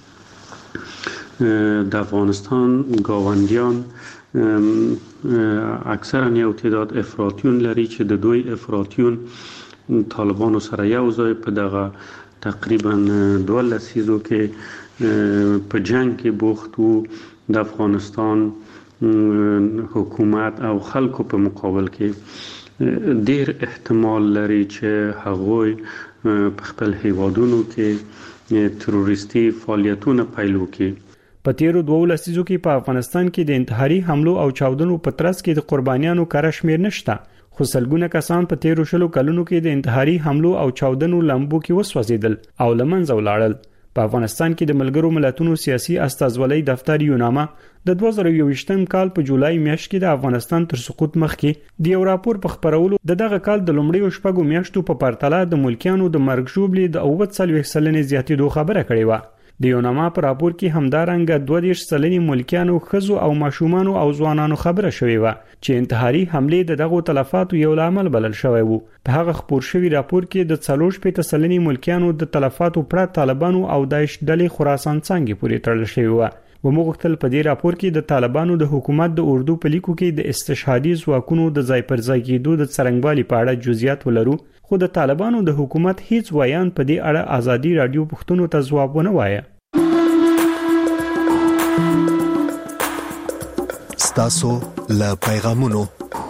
چې د افغانستان گاونډیان اکثرا یو تعداد افراطیون لري چې د دوی افراطیون طالبانو سره یو ځای په دغه تقریبا 12 لسیزو کې په جنگ کې بوخت وو. د افغانستان حکومت او خلکو په مقابل کې ډیر احتمال لري چې هغوی په خپل هیوادونو کې تروریستي فعالیتونه پیل وکړي. په تیرو 2 لسیزو کې په افغانستان کې د انتحاري حملو او چاودنو په ترڅ کې د قربانیانو کار شمیر نشته، خو سلګونه کسان په تیرو شلو کلونو کې د انتحاري حملو او چاودنو لمبو کې وسوځیدل او لمنځه ولاړل. په افغانستان کې د ملګرو ملتونو سیاسي استازولۍ دفتر یوناما د 2021م کال په جولای میاشت کې د افغانستان تر سقوط مخکې د یو راپور په خبرولو دغه کال د لومړیو شپږو میاشتو په پرتله د ملکیانو د مرګ ژوبلې د 40 سلنې زیاتېدو خبره کړې و. د یوناما په راپور کې همدارنګه 22 سلنې ملکیانو خزو او ماشومانو او ځوانانو خبره شوې و چې انتحاري حمله دغه تلفاتو یو لامل بلل شوی وو. په هغه خبر شوی راپور کې د 40 سلنې ملکیانو د تلفاتو پر طالبانو او داعش ډلې خراسان څنګه پورې تړل شوی و. ومغتل په دې راپور کې د طالبانو د حکومت د اردو په لیکو کې د استشهادي ځواکونو د ځای پر ځای کېدو د څرنګوالي په اړه جزئیات ولرو، خو د طالبانو د حکومت هیڅ ویان په دې اړه ازادي رادیو پښتون ته ځواب ونه وایي. ستاسو له پیغامونو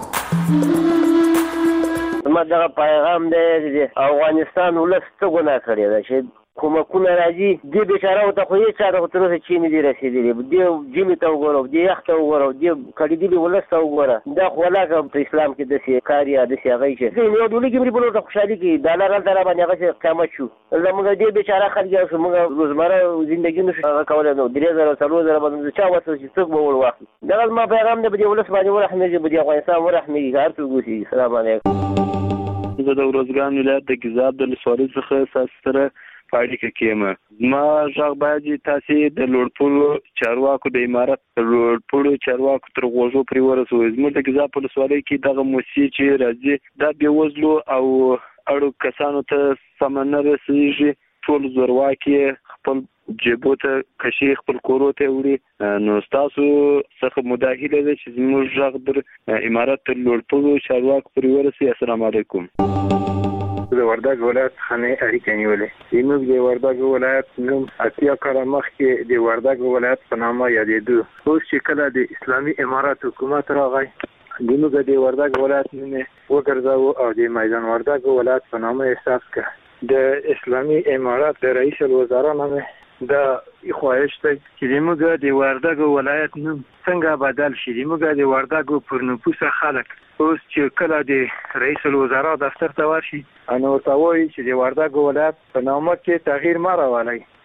ما دا پیغام دی افغانستان ولس ته ګناه کړی دا چې کومکونه راځي دې بیچاره ته خو هیڅ چاره تر اوسه چینه دي رسیدلې دې جمی ته وګورو دې یخت وګورو دې کړي دې ولس ته وګوره دا خو لاګه په اسلام کې د سیکاریا د سیغې چې یو ډول کې په لور خوشالي کې دا لاره تر باندې هغه قیامت شو زموږ دې بیچاره خلک موږ روزمره ژوندۍ نشو کولای نو 3000 باندې چا وڅ چې څوک به ور واخلي دا ما پیغام دې ولس باندې ورحمه دې افغانستان ورحمه هر څه ګوسی. السلام علیکم. زه د ورځګان ولایت د ګیزاب د لسوالۍ څخه ساستره فاړی کېم. ما ژغ باید تاسو د لوړپوړو چارواکو د امارت لوړپوړو چارواکو تر غوږو پرې ورسوي. زموږ د ګیزاب په لسوالۍ کې دغه موسسې چې راځي دا بې وزلو او اړو کسانو ته سمون نه رسېږي. ټول زورواکي خپل جیبو ته کشي خپل کورو ته وړي. نو تاسو څخه مداهله ده چې زموږ ژغ در امارت لوړپوړو چارواکو پرې ورسوي. السلام علیکم. د وردګ ولایت خانه اړیکې نیولې زموږ د وردګ ولایت نوم اتیا کاله مخکې د وردګ ولایت په نامه یادېدو. اوس چې کله د اسلامي امارات حکومت راغی زموږ د وردګ ولایت نوم وګرځاوه او د میدان وردګ ولایت په نامه احساس کړ. د اسلامي امارات د رئیس الوزرا نامه دا خواهش دی چې زموږ د وردګ ولایت نوم څنګه بدل شي. زموږ د وردګ پر نفوس خلک اوس چې کله د رئیس الوزرا دفتر ته ورشي نو ورته وایي چې د وردګ ولایت په نامه کې تغییر مه راولئ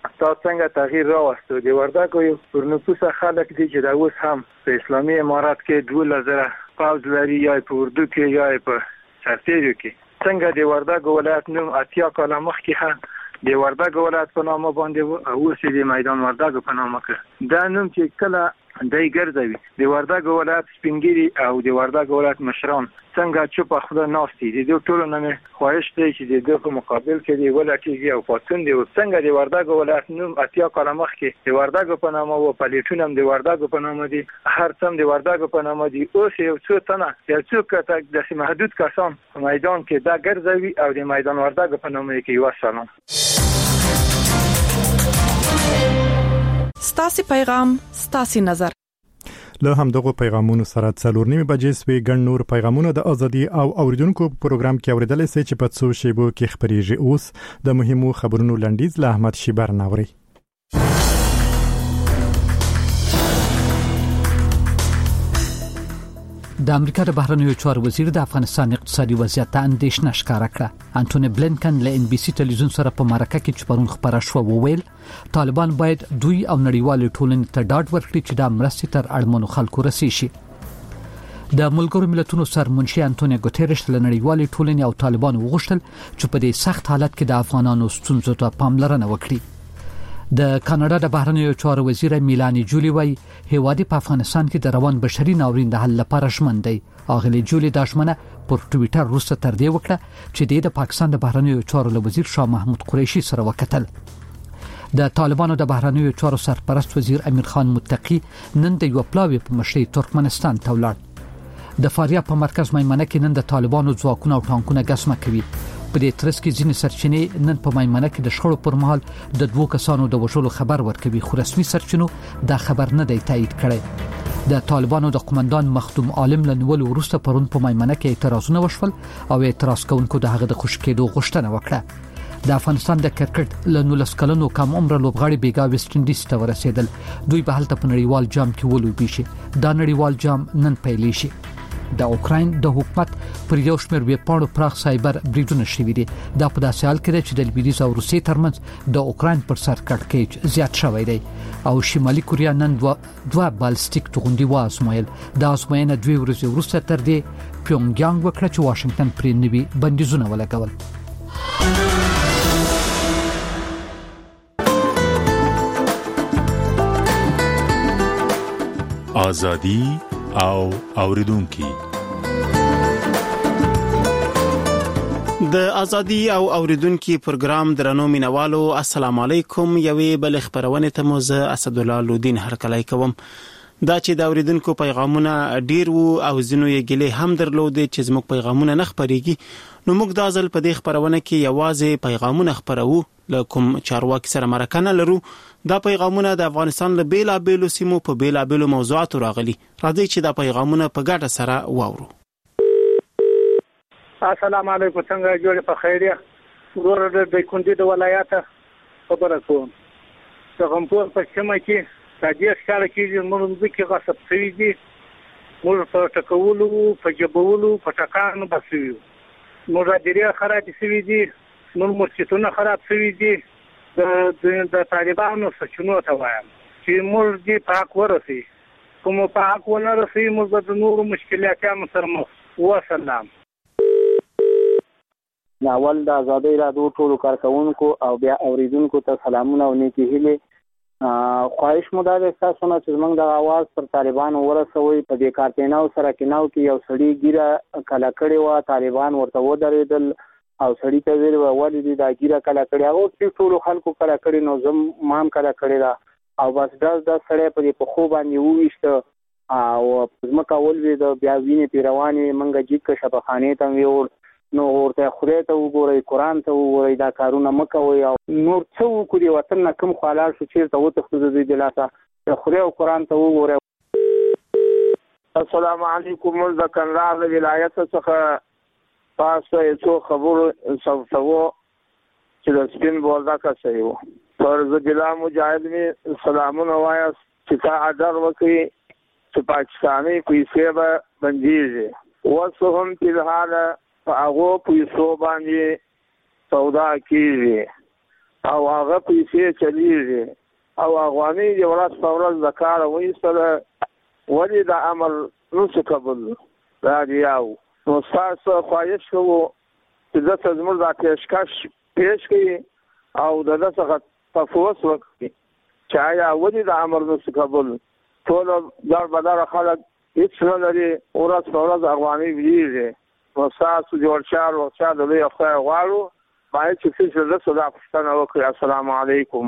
تاسو څنګه تغییر راوستو د وردګو یو پر نفوس خلک دي چې دا اوس هم په اسلامي امارات کې 2000 پاوز لري یا په اردو کې یا په سرتیرو کې څنګه د وردګو ولایت نوم اتیا کاله مخکې هم د وردګو ولایت په نامه باندې او اوس د میدان وردګو په نامه کې دا نوم چې کله دای ګرځوي د وردګو ولایت سپینګيري او د وردګو ولایت مشران څنګه چې په خپل ناستي د دې ټولو نه خواهش دی چې د دې په مقابل کې دی ولایتي او پاتون دی څنګه د وردګو ولایت نوم اتیا کاله مخکې د وردګو په نامه او پلیټونم د وردګو په نامه دي هر څم د وردګو په نامه دي اوس یو څو تنه یو څو کته د محدود کسان په میدان کې دا ګرځوي او د میدان وردګو په نامه کې یو سلام ستاسي پیغام ستاسي نظر له همدغه پیغامونو سره 4:30 بجې سوي ګڼ نور پیغامونه د ازادي او اوریدونکو پروګرام کې اوریدل سي چې په څو شیبو کې خبريږي. اوس د مهمو خبرونو لنډیز له احمد شیبر ناوري. د امریکا د بهرنیو چارو وزیر د افغانستان اقتصادي وضعیت ته اندېښنه ښکاره کړه. انټونی بلینکن له ان بي سي ټلویزیون سره په مرکه کې چې پرون خبره شو وویل طالبان باید دوی او نړیوال ټولنې ته ډاډ ورکړي چې د مرستې تر اړمنو خلکو رسي شي. د ملګرو ملتونو سرمنشي انټونی ګوتيريش له نړیوال ټولنې او طالبان وغوښتل چې په دې سخت حالت کې د افغانانو ستونزو ته پاملرنه وکړي. د کاناډا د بهرنیو چارو وزیر میلانی جولی وای هیواد په افغانستان کې د روان بشري ناورین د حل لپاره ژمن دی. اغلی جولی د ژمنه پر ټوئیټر وروسته تر دې وکړه چې د پاکستان د بهرنیو چارو وزیر شاه محمود قریشي سره وکتل. د طالبانو د بهرنیو چارو سرپرست وزیر امیر خان متقی نن د یو پلاوی په مشرۍ ترکمنستان ته ولاړ. د فاریاب په مرکز میمنه کې نن د طالبانو ځواکونه او ټانکونه ګسمه کوي. په دې ترڅ کې ځینې سرچینې نن په میمنه کې د شخړو پر مهال د دوه کسانو د وژلو خبر ورکوي خو رسمي سرچینو دا خبر نه دی تایید کړی. د طالبانو د قومندان مخدوم عالم لنول وروسته پرون په میمنه کې اعتراضونه وشول او اعتراض کوونکو د هغه د خوشکېدو غوښتنه وکړه. د افغانستان د کرکټ له 19 کلنو کم عمر لوبغاړي بیګا ویسټ انډیز ته ورسېدل. دوی به هلته په نړیوال جام کې ولوبي شي. دا نړیوال جام نن پیلې شي. د اوکراین د حکومت پر یو شمېر ویبپاڼو پراخ سایبر بریډونه شوي دي. دا په داسې حال کې دی چې د لویدیځ او روسیې ترمنځ د اوکراین پر سر کړکېچ زیات شوی دی او شمالي کوریا نن دوه بالستیک توغندي وازمویل. د ازموینې 2 ورځې وروسته تر دې پیونګیانګ وکړه چې واشنگټن پرې نوي بندیزونه ولګول. ازادي او اوریدونکو د ازادي او اوریدونکو پروګرام درنو مینوالو السلام علیکم. یوې بل خبرونه ته مو زه اسد الله لودین هرکلای کوم. دا چې د اوریدونکو پیغامونه ډیر وو او زینو یې ګلې هم درلودې چې زموږ پیغامونه نه خبريږي نو موږ د ازل په دې خبرونه کې یوازې پیغامونه خبرو لکم چارواکي سره مرکه لرو. دا پیغامونه د افغانستان له بیلابېلو سیمو په بیلابېلو موضوعاتو راغلي. راځي چې دا پیغامونه په ګډه سره واورو. السلام علیکم. څنګه جوړ په خیریه ورور د کندي د ولایت خبره کوم. څنګه په پښتمه کې تاجیک ښکار کې موږ کې غصب شوی دي. موږ په ټکولو په جبولو په ټکانو بسوي. موږ د ډیره خراب شوی دي. موږ مسجدونه خراب شوی دي. د طالبانو سچونو ته وایم چې موږ دې پاک ورسي کوم پاک ونه رسي موږ د نورو مشکلاتونو سره مخ وسلام. ناول د آزادۍ رادیو ټولو کارکونکو او بیا اوریدونکو ته سلامونه او نیکی هیله. خواهش مو دا ده تاسو نه چې موږ د आवाज پر طالبانو ورسوي. په دې کارتیناو سره کېناو کې یو سړی ګیره کلا کړي وا طالبان ورته ودرېدل او سړی ته ویل ولې دا ګیره کلا کړي هغه چې ټول خلکو کلا کړي نو زم مام کلا کړي دا او بس دا سړی په خو باندې وښته او زمکه ولوي د بیا وینې پیروانې منګه جګ شپخانه ته ویور نو ورته خدای ته وګورئ قرآن ته وګورئ دا کارونه مکوئ او نور څه وکړي وطن نه کوم خلال شو چیرته وتښتو د دې دلاسه خدای او قرآن ته وګورئ. السلام علیکم. د کندهار ولایت څخه تاسو یو خبر سوتو چې د سپین بولدکه صحیح وو. پر ضلع مجاهد می سلامونه وایا چې تا اډر وکي چې پاکستاني پیسې به بنديږي وسو هم په حال هغه پیسو باندې سودا کیږي او هغه پیسې چلیږي او افغاني د ورځ په ورځ د کار وایستله ولې د امر نو قبول دا دی نو تاسو خواهش کوو چې د زموږ د پیشکش پیش کړي او د څه تفوس وکړي چې آیا ولې د امر نو قبول ټول در بدر خلک هیڅ نه لري ورځ په ورځ افغاني ویږي نو تاسو جوړ شار او شار د یو خدای غواړو باید چې څه د صدا پښتنه وکړي. السلام علیکم.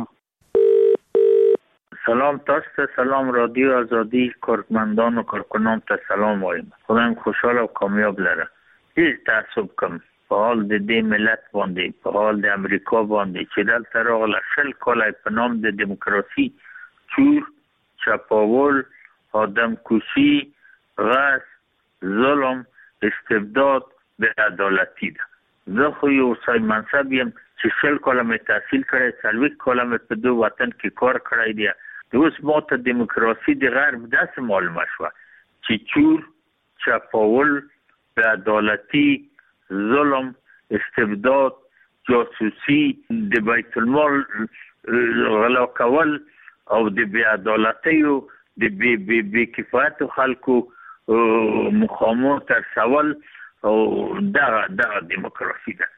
سلام تاسو ته، سلام رادیو آزادی کارمندان و کارکنان ته سلام وایم. خدایم خوشحال و کامیاب لره. هیڅ تعصب کم په حال د دې ملت باندې، په حال د امریکا باندې چې دلته راغله 20 کاله په نام د دیموکراسي چور، چپاول، آدم کشی، غصب، ظلم، استبداد، بی‌عدالتی ده. زه خو یو سای منصب یم چې 20 کاله مې تحصیل کړی، 40 کاله مې په دو وطن کې کار کړی دی. اوس ما ته دیموکراسي د غرب داسې معلومه شوه چې چور، چپاول، بی‌عدالتي، ظلم، استبداد، جاسوسي، د بیت المال غلا کول او د بی‌عدالتیو د بې کفایتو خلکو مخامو ترسول او دغه دیموکراسي ده.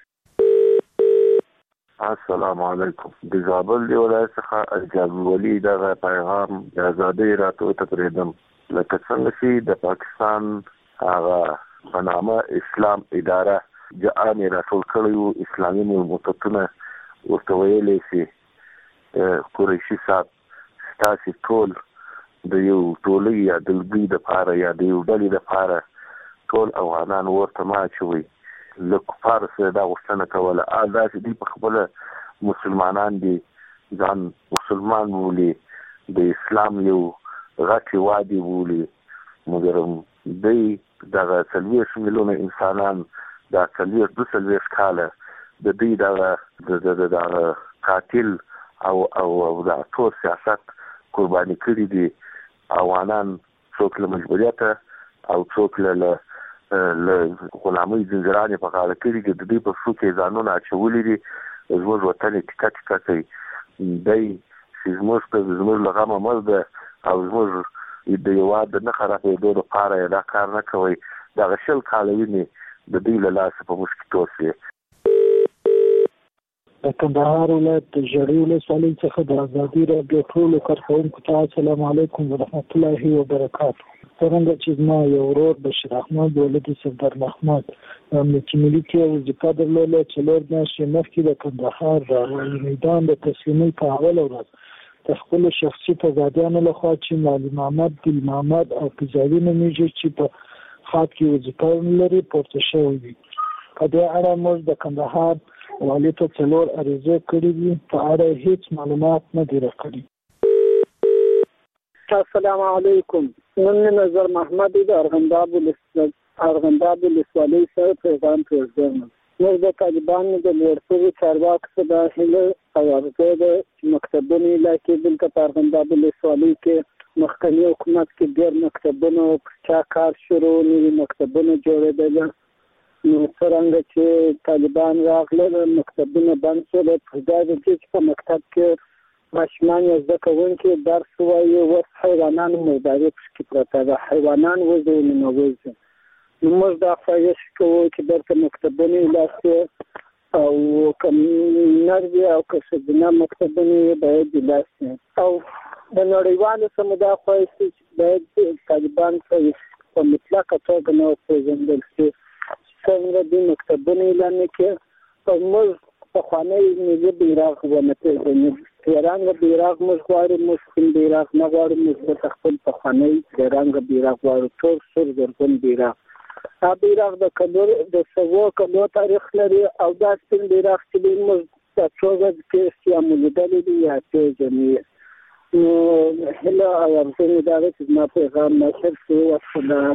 السلام علیکم. د زابل دی ولایت څخه جابر ولی دغه پیغام د آزادۍ راته پرېږدم. لکه څنګه چې د پاکستان هغه په نامه اسلام اداره جان راټول کړیو اسلامي متتونه ورته ویلې چې قریشي صاحب تاسو ټول د یو ټولۍ یا دلګي د پاره یا د یو ډلې د پاره ټول افغانان ورته ماچوي له کفار سره دا غوښتنه کوله دا چې دی په خپل مسلمانان دي ځان مسلمان بولي د اسلام یو غټي وادي بولي مګر دوی دغه 40 میلیونه انسانان دا 42 کاله د دې دغه قاتل او د ټول سیاست قرباني کړی دي. افغانان څوک له مجبوریت او څوک له غلامۍ زنجیرانې په غاړه کړي دي. د دې په څو کې ځانونه اچولي دي. زموږ وطن ټیکه ټیکه کوي دی چې زموږ له غمه مړ ده او زموږ د هېواد نه خرابېدو لپاره یې دا کار نه کوي. دغه 20 کاله وینې د دوی له لاسه په موږ کې تور شوې. د کندهار ولایت د ژړۍ ولسوالۍ څخه د ازادي راډیو ټولو کارکوونکو ته السلام علیکم ورحمت الله وبرکاتو. څرنګه چې زما یو ورور بشیر احمد ولد سردار محمد امنیتي ملي کې وظیفه درلوده، 4 میاشتې مخکې د کندهار میدان د تسلیمۍ په اوله ورځ د خپلو شخصي تضادیانو لخوا چې معلم محمد ګل محمد او فضالي نومیږي چې په خاط کې وظیفه لري پورته شوی دي. په دې اړه موږ د کندهار والي ته 4 عریضې کړې دي، په اړه هیڅ معلومات نه دي راکړي. السلام علیکم. نن نظر محمد د ارغنداب ولسوالۍ سره پیغام پرېږدم. موږ د طالبانو د لوړپوړو چارواکو څخه دا هیله او ارزو ده چې مکتبونه علاقې دلته په ارغنداب ولسوالۍ کې مخکني حکومت کې ډېر مکتبونه چا کار شروع نوي مکتبونه جوړېدل. نو څرنګه چې طالبان راغلل مکتبونه بند شول، په ځای د دې چې په مکتب کې ماشومان یا زده کوونکي درس وایي، اوس حیوانانو مرداري پکې پرته ده، حیوانان وځي او ننوځي. نو موږ دا خواهش کوو چې دلته مکتبونه علاقې او که نر وي او که ښځینه مکتبونه باید علاقې او د نړیوالو سره دا خواهش چې باید طالبان په مطلقه توګه نه وپېژندل شي. څنګه د مکتبونو اعلان کې په موږ پخوانی ملي بیرغ ونه پېژنو، تیرانګه بیرغ موږ غواړو، موږ سپین بیرغ نه غواړو، موږ د خپل پخوانی تیرانګه بیرغ غواړو، تور سور زرغون بیرغ. دا بیرغ د 100 کلو تاریخ لري او دا سپین بیرغ چې موږ د څوګه کې استعمالېدلی دي یا پېژني. نو هله او ارزو دا چې زما پیغام نشر شي. والسلام.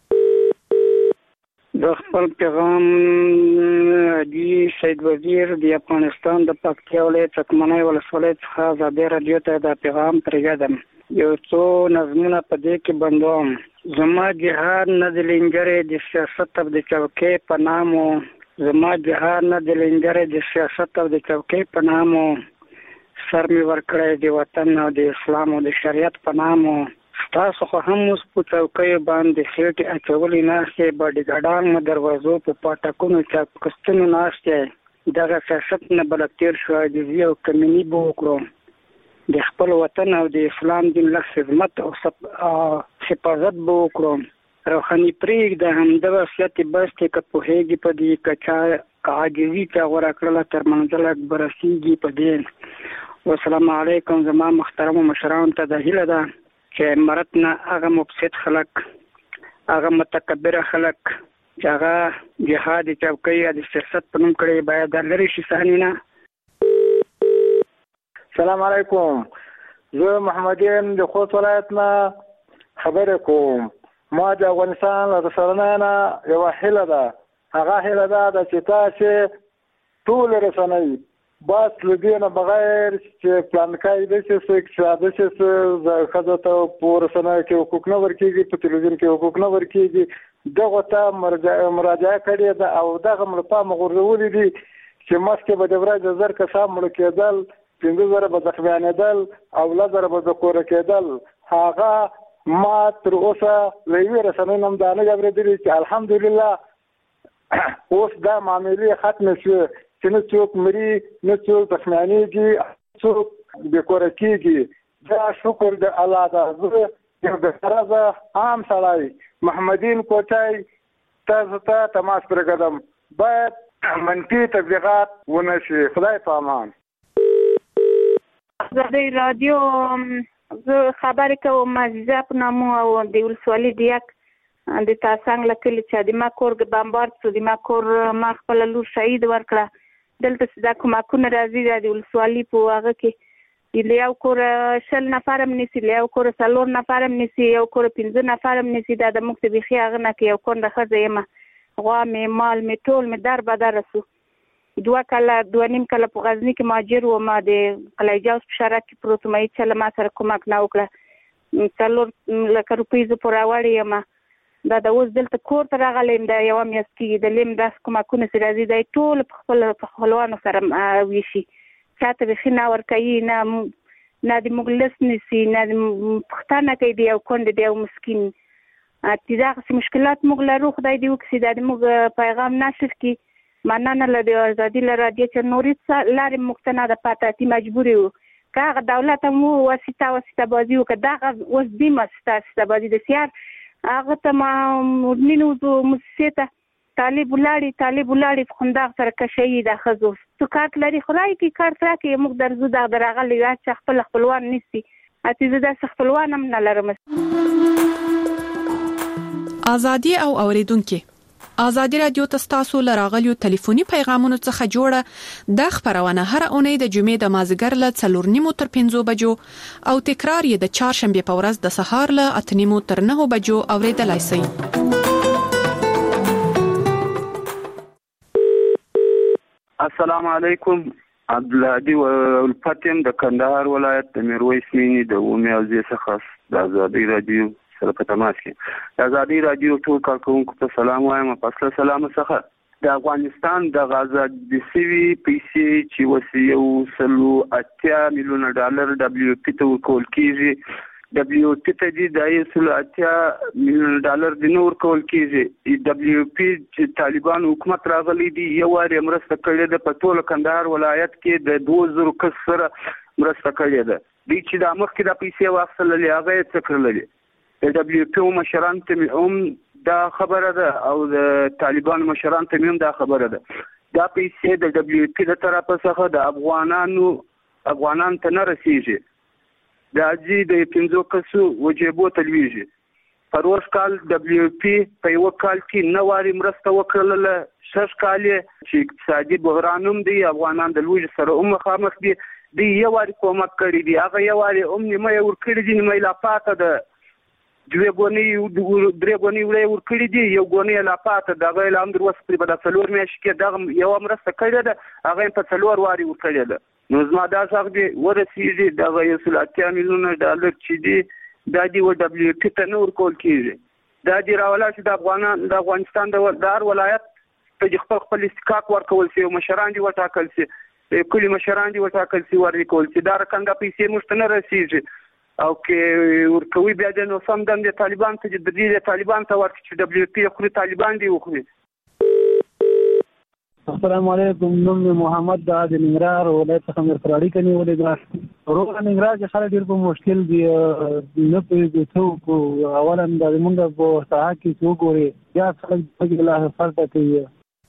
د خپل پیغام دی سید وزیر د افغانستان د پکتیا ولایت تکمنۍ ولسوالۍ څخه آزادي راډیو ته دا پیغام پرېږدم. یو څو نظمونه په دې کې بندوم. زما جهاد نه د لنګرې د سیاست او د چوکۍ په نامو زما جهان نه د لنګره د سیاست او د چوکۍ په نامو سر می ورکړی د وطن او د اسلام او د شریعت په نامو تاسو خو هم اوس په چوکۍ باندې خېټې اچولې ناستې باډیګارډان مو دروازو په پاټکونو چاپکستونو ناستې دغه سیاست نه بل تیر شو د یو کمینی بو وکړو د خپل وطن او د اسلام دین له خدمت او حفاظت بو وکړو روحاني پریږ د همدغه وصیت بس ته په هیګي په دې کچا عاجزي تا ورا کړل تر منځل اکبر سیږي په دې والسلام علیکم زما محترم مشران ته د هیله ده چې مرتنا هغه مفسد خلک هغه متکبر خلک چې هغه جهاد چوکۍ د سیاست په نوم کړي باید لری شي سهنینا. السلام علیکم. زه محمدین د خوست ولایت نه خبرې کوم. ما د افغانستان له رسنیو یو هیله ده، هغه هیله ده چې تاسو ټول رسنۍ بس لدې نه بغیر چې پلانکای د څه اقتصادي څه خدای ته په رسنیو کې حقوق نه ورکیږي، په تلویزیون کې حقوق نه ورکیږي، دغه ته مراجعه کړې ده او دغه ملپا مغرورولې دي چې مسکه به د ورځ زر کسان مړ کېدل، 15,000 به زخمیانېدل او 10,000 به د کوره کېدل. هغه ما تر اوسه له یوې رسنۍ نه دا نه اورېدلي چې الحمدلله اوس دا معاملې ختمې شوې چې نه څوک مري، نه څوک زخمیانېږي، څوک بې کوره کېږي. دا شکر د الله ده. زه یو بېغرضه عام سړی محمدین کوټی تاسو ته تماس پرېږدم، باید منفي تبلیغات ونه شي. خدای په امان. زه رادیو زه خبرې کوم عزیزه په نامو او د ولسوالۍ د یک د تاسنګ لکلي چې د ما کور بمبارد شو، د ما کور ما خپل لور شهید ورکړه. دلته دا کومکونه راځي د ولسوالۍ په هغه کې د یو کور 20 نفر هم نسی، له یو کور 4 نفر هم نسی، یو کور 15 نفر هم نسی. دا د مخ ته بخي هغه نه کې یو کور د خزه یم غوا مې مال مې ټول مې در بدر رسو. 2 نیم کاله په غزنی کې ماجر و، ما د قلعه‌جاوز په شارع کې پروت مې چې ما سره کومک نه وکړه. 4 لک روپۍ زه پر راوړی یم. دا د اوس دلته کور ته راغلم د یو میاشت کې د لیم داس کومکونه سره راځي د ټول په خپلوانو سره ویشي. چاته به خنا ور کوي نه د مغلس نسی، نه پښتانه کوي د یو کند د یو مسکین. دغه مشکلات موږ لرو. خدای دې وکړي د موږ پیغام نشر کی مننه له ازادي له رادیو چې نورې لارې مقتنع د پاتاتي مجبور یو کاغه دولت مو واسطه بازی وکړه. دغه اوس دی واسطه بازی د سیار هغه ته ما مدنینو مؤسسه طالب ولاړی خوندغ سره کشي د خزو تو کارت لري خدای کی کارت راکې موږ درځو د درغلي چې خپلوان نيسي اته زه د خپلوان هم نه لرم. ازادي او اوریدونکو ازادي رادیو تاسو لراغلیو ټلیفوني پیغامونو څخه جوړه د خبرونه هر اونۍ د جمعې د مازیګر له 4:30 تر 5 بجو او تکرار یې د چهارشنبه په ورځ د سهار له 8:30 تر 9 بجو اوریدلای شئ. السلام علیکم. عبدالهادي ولپتم د کندهار ولایت د میرویس مینی د اومي او زی څخه د ازادي رادیو سره په تماس کې. ازادي رادیو ټول کارکونکو ته سلام وایم. په سلام څخه د افغانستان د غزا د سیوی پیسې چې وسیو 8 میلیون ډالر WFP ته ورکول کیږي. WFP ته د 8 میلیون ډالر د نور کول کیږي. WFP چې طالبان حکومت راغلي دي یو واری مرسته کړې ده په ټول کندهار ولایت کې د 2000 کس سره مرسته کړې ده. د چې د مخکې د پیسې واخلل هغه څه کړل. د WFP مشران ته هم دا خبره ده او د طالبان مشران ته هم دا خبره ده. دا پیسې د WFP د طرفه څخه د افغانان ته نه رسیږي. د اجي د 15 کسو وجيبو تلويږي. پروس کال WFP په یو کال کې نواري مرسته وکړله. شش کال چې اقتصادي بحرانوم دی افغانان د لوی سره مخامخ دي. دی یو واری کومک کړی دی. هغه یو واری نیمه ور کړی دی نیمه لا پاته ده. درې غونی ور کړی دی. یو غونی لا پاته دغه اعلان در وس په د څلور میاشتې کې دغه یو مرسته کړی ده. هغه په څلور واری ور کړی ده. نو زما دا څنګه دی ورسیږي دغه 8 میلیون ډالر چې دی د دې WFP ته نور کول کیږي. دا دی راولا چې د افغانستان د هر ولایت ته خپل استحقاق ورکول شي، مشران دي وټاکل شي، کلی مشران دي وټاکل شي، ورکول شي. دا رقم د پیسې موږ ته نه رسیږي او کې ورکوي بیا د نو سم د طالبان ته د دې طالبان ته ورکړي چې دبليو پی خو طالبان دي وخوري. السلام علیکم. نوم محمد د ننګرهار ولایت څخه مې فراری کني ولې دا روغه ننګرهار چې خلک ډېر په مشکل دي نه پېږي څوک اولا د موږ په ساحه کې څوک وري یا خلک په لا فرق کوي.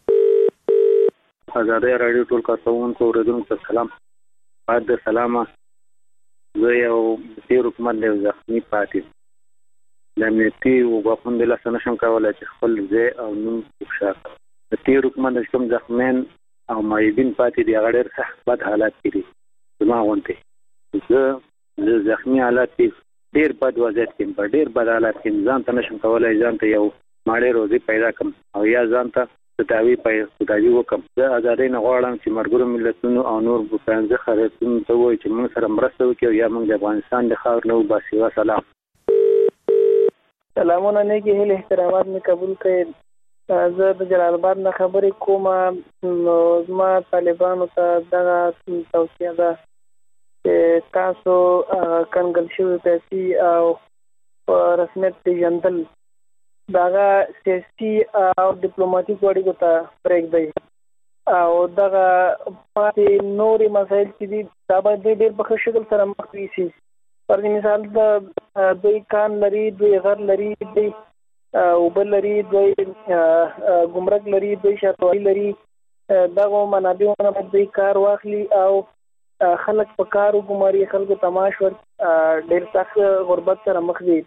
ازادي رادیو ټول کارکونکو اوریدونکو ته سلام. بعد سلامه زه یو تیر حکومت له زخمی پاتې د امنیتي او غوښتنې له سره نشم کولای چې خپل ځای او نوم وښایم. د تیر حکومت د کوم زخمین او مایدین پاتې دی هغه ډېر سخت بد حالات دي. زما غونډه زه زخمی حالات ډېر بد وضعیت کې په ډېر بد حالات کې ځان ته نشم کولای ځان ته یو ماړې روزي پیدا کړم او یا ځان ته تداوی وکم. زه ازادي نه غواړم چې مرګرو ملتونو او نور بوتانځه خریدونکو ته وایي چې موږ سره مرسته وکړي او یا موږ د افغانستان د خاور نه وباسي. سلام. سلامونه نیکی هیله احترامات می قبول کړئ. زه د جلال آباد نه خبرې کوم. نو زما طالبانو ته دغه توصیه ده چې تاسو کنګل شوي پیسې او په رسمیت پیژندل دغه سیاسي او ډیپلوماټیک اړیکو ته پرېږدئ او دغه پاتې نورې مسایل چې دي دا باید ډېر په ښه شکل سره مخ یوسي. پر مثال د دوی کان لري، دوی غر لري، دوی اوبه لري، دوی ګمرک لري، دوی شرطوالي لري. دغه منابعونه باید دوی کار واخلي او خلک په کار وګماري، خلکو تماش ور ډېر سخت غربت سره مخ دي.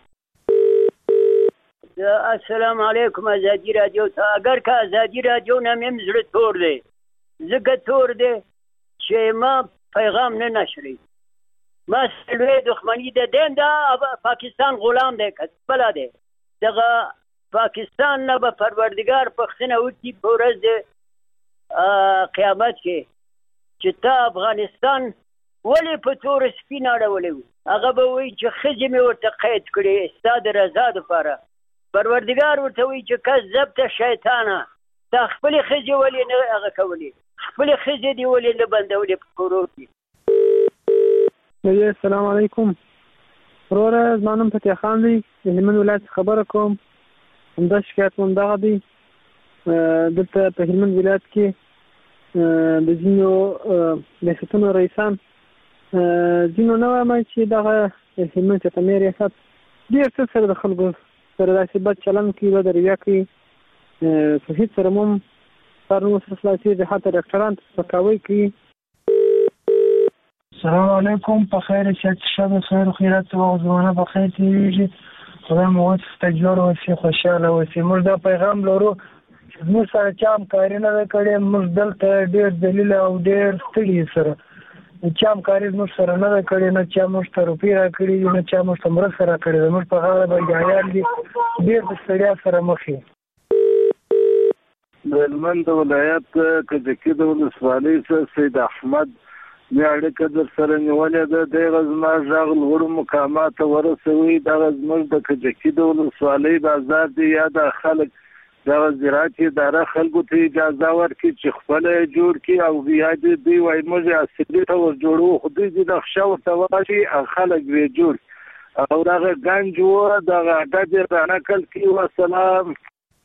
السلام علیکم. ازادي رادیو ته اگر که ازادي رادیو نه مې زړه تور دی ځکه تور دی چې ما پیغام نه نشري. ما سلوی دښمني د دین دا پاکستان غلام دی کسبله دی. دغه پاکستان نه به پروردگار پښتنه وکړي په ورځ د قیامت کې چې تا افغانستان ولې په تور سپین اړولی وو. هغه به وایي چې ښځې مې ورته قید کړې ستا د رضا دپاره. پروردگار ورته وایي چې کذبته شیطانه تا خپلې ښځې ولې نه هغه کولې، خپلې ښځې دې ولې نه بندولې په کورو کې. السلام علیکم. وروره زما نوم فتح خان دی، د هلمند ولایت خبره کوم. همدا شکایت مو همدغه دی. دلته په هلمند ولایت کې د ځینو ریاستونو رئیسان ځینو نه وایم چې دغه هلمند چتمې ریاست ډېر څه سره د خلکو سره داسې بد چلند کوي، بد رویه کوي. په هېڅ سره مو کار نه ورسره خلاصېږي، حتی ډاکټران ته سپکاوی کوي. السلام علیکم. په خیر چې شب خیر و خیرات او زمانه په خیر تیریږي. خدای مو ته جوړ اوسې، خوشاله اوسې. موږ دا پیغام لرو چې موږ سره چا همکاري نه ده کړې. موږ دلته ډېر ذلیل او ډېر ستړي سره چا همکاري موږ سره نه ده کړې، نه چا موږ ته روپۍ راکړي دي، نه چا موږ ته مرسته راکړې ده. موږ په غاړه باندې عیال دي، ډېر د ستړیا سره مخ یو. د هلمند ولایت کجکي د ولسوالۍ څخه سید احمد بیا اړیکه در سره نیولې ده. دغه زما غږ لوړو مقامات ته ورسوي. دغه زموږ د کجکي د ولسوالۍ بازار دی یا د خلک دغه زراعت اداره خلکو ته اجازه ورکړي چې خپل جوړ کړي او بیا دې دوی وایي موږ اصلي ته ور جوړو، خو دوی د نقشه ورته واشي او خلک یې جوړ او دغه ګنج و دغه عدد یې رانقل کړي. وسلام.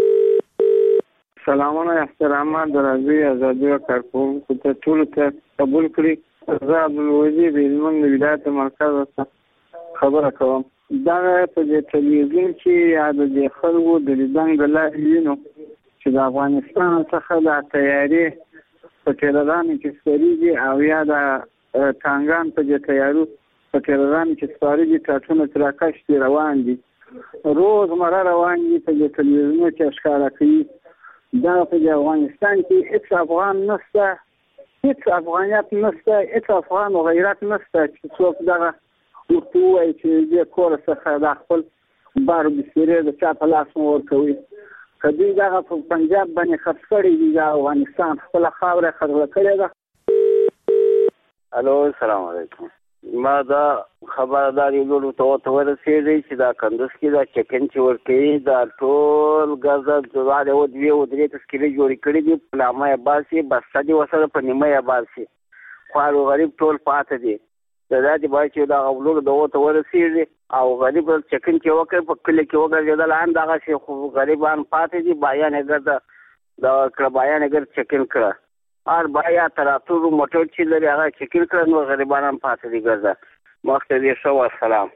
سلامونه احترامات د راځي ازادي کارکونکو ته ټولو ته قبول کړي. زه عبدالوزیر د هلمند ولایت مرکز څخه خبره کوم. دغه په دې تلویزیون کې یا د دې خلکو د لیدنګ د لارې وینو چې د افغانستان څخه د تیاري په ټیررانو کې سپریږي او یا د ټانګان په دې تیارو په ټیررانو کې سپارېږي، ټاټونه تر آکاش روان دي، روزمره روان دي. په دې تلویزیون کې ښکاره کوي دا په افغانستان کې هیڅ افغان نشته، هیڅ افغانیت نشته، هیڅ افغان و غیرت نشته چې څوک دغه ورته ووایي چې دې کور څخه د خپل بار بسیرې د چا په لاس مو ورکوي. که دوی دغه په پنجاب باندې خرڅ کړي دي، د افغانستان خپله خاوره خرڅه کړې ده. الو السلام علیکم. ما دا خبرداري ورته ورسېږي چې دا کندوز کې دا چکن چې ورکوي دا ټول ګزه د یو دوی او درې تسکیلې جوړې کړي دي په نامه یې باسي بسته دي ورسره په نیمه یې باسي خوار غریب ټول پاته دي دا دې باید چې دا غولو د ورته ورسېږي او غریب چکن چې وکړي په کلی کې وګرځېدل هم دغسې خو غریبان پاتې دي بایان یې ګرده د کړه بایان یې ګرد چکن کړه هر بایا تراتور موټر چې لري هغه چکر کړه نو غریبان هم پاتې دي ګرځه مخته دې شو السلام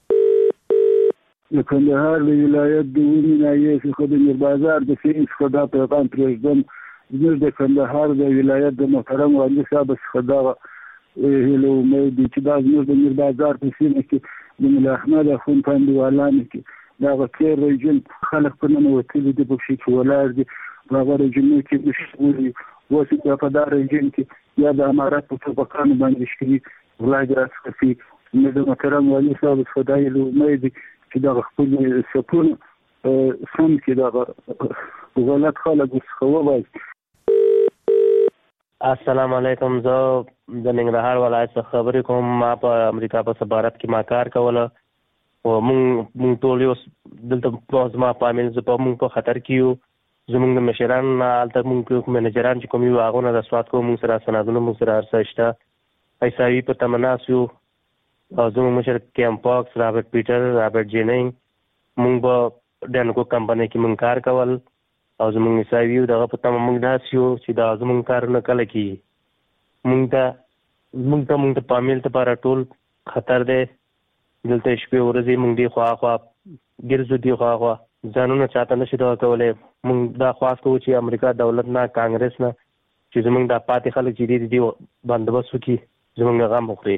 د کندهار د ولایت د ونی ناحیې څخه د میر بازار د سیند څخه دا پیغام پرېږدم زموږ د کندهار د ولایت د محترم والي صاحب څخه دغه هیله امید دي چې دا زموږ د میر بازار په سیمه کې د ملا احمد اخوند په انډیوالانو کې دغه تېر رژیم خلک په ننوتلي دي پکښې چې ولاړ دي په هغه رژیمونو کې مشغول اوس په دا رژیم کې یا د امارات په توپکانو باندې شکري غلا دې راڅخه شي نو د محترم والي صاحب څخه دا هیله امید دي چې دغه خپل سپون سم کې دغه غلط خلک څخه وباسي السلام علیکم زه د ننګرهار ولایت څخه خبرې کوم ما په امریکا په سفارت کې ما کار کوله او مونږ ټول یو دلته زما فامیل زه مونږ په خطر کې یو زمونږ د مشران هلته مونږ منیجران چې کوم یو هغونه د سواد کوو مونږ سره سندونه مونږ سره هر څه شته ایساوي په تمه ناست یو او زمونږ مشر کیم پاکس رابرټ پیټر رابرټ جیننګ مونږ به ډنکو کمپنۍ کې مونږ کار کول او زمونږ ایساوي یو دغه په تمه مونږ داسې یو چې دا زمونږ کارونه کله کېږي مونږ ته فامیل لپاره ټول خطر دی دلته شپې ورځې مونږ دې خواخوا ګرځو دې خواخوا ځانونه چاته نشي دغه کولی مونږ دا خواست کوو چې امریکا دولت نه کانګرس نه چې زمونږ دا پاتې خلک چې دې بندوبست وکړي زمونږ غم وخوري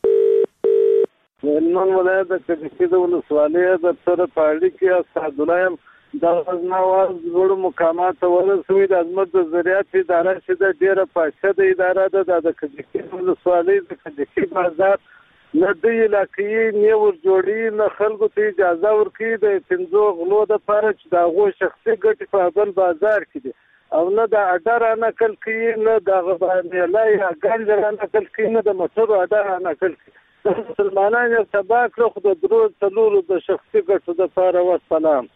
هلمند ولایت د کجکي د ولسوالۍ د سره په اړیکه کې اسعدالله یم د غزناواز لوړو مقامات ته ورسوي د عظمت د زراعت اداره چې د ډېره پاشه د اداره ده د کجکي ولسوالۍ د کجکي بازار نه د علاقې نه ور جوړي نه خلکو ته اجازه ورکړي د پنځو غلو د لپاره چې د هغو شخصي ګټې په بل بازار کې دي او نه د اډه رانقل کوي نه د غبانیلا یا ګنج رانقل کوي نه د موټرو اډه رانقل کوي مسلمانان یې تباه کړه خو د درو څلورو د شخصي ګټو د لپاره وسلام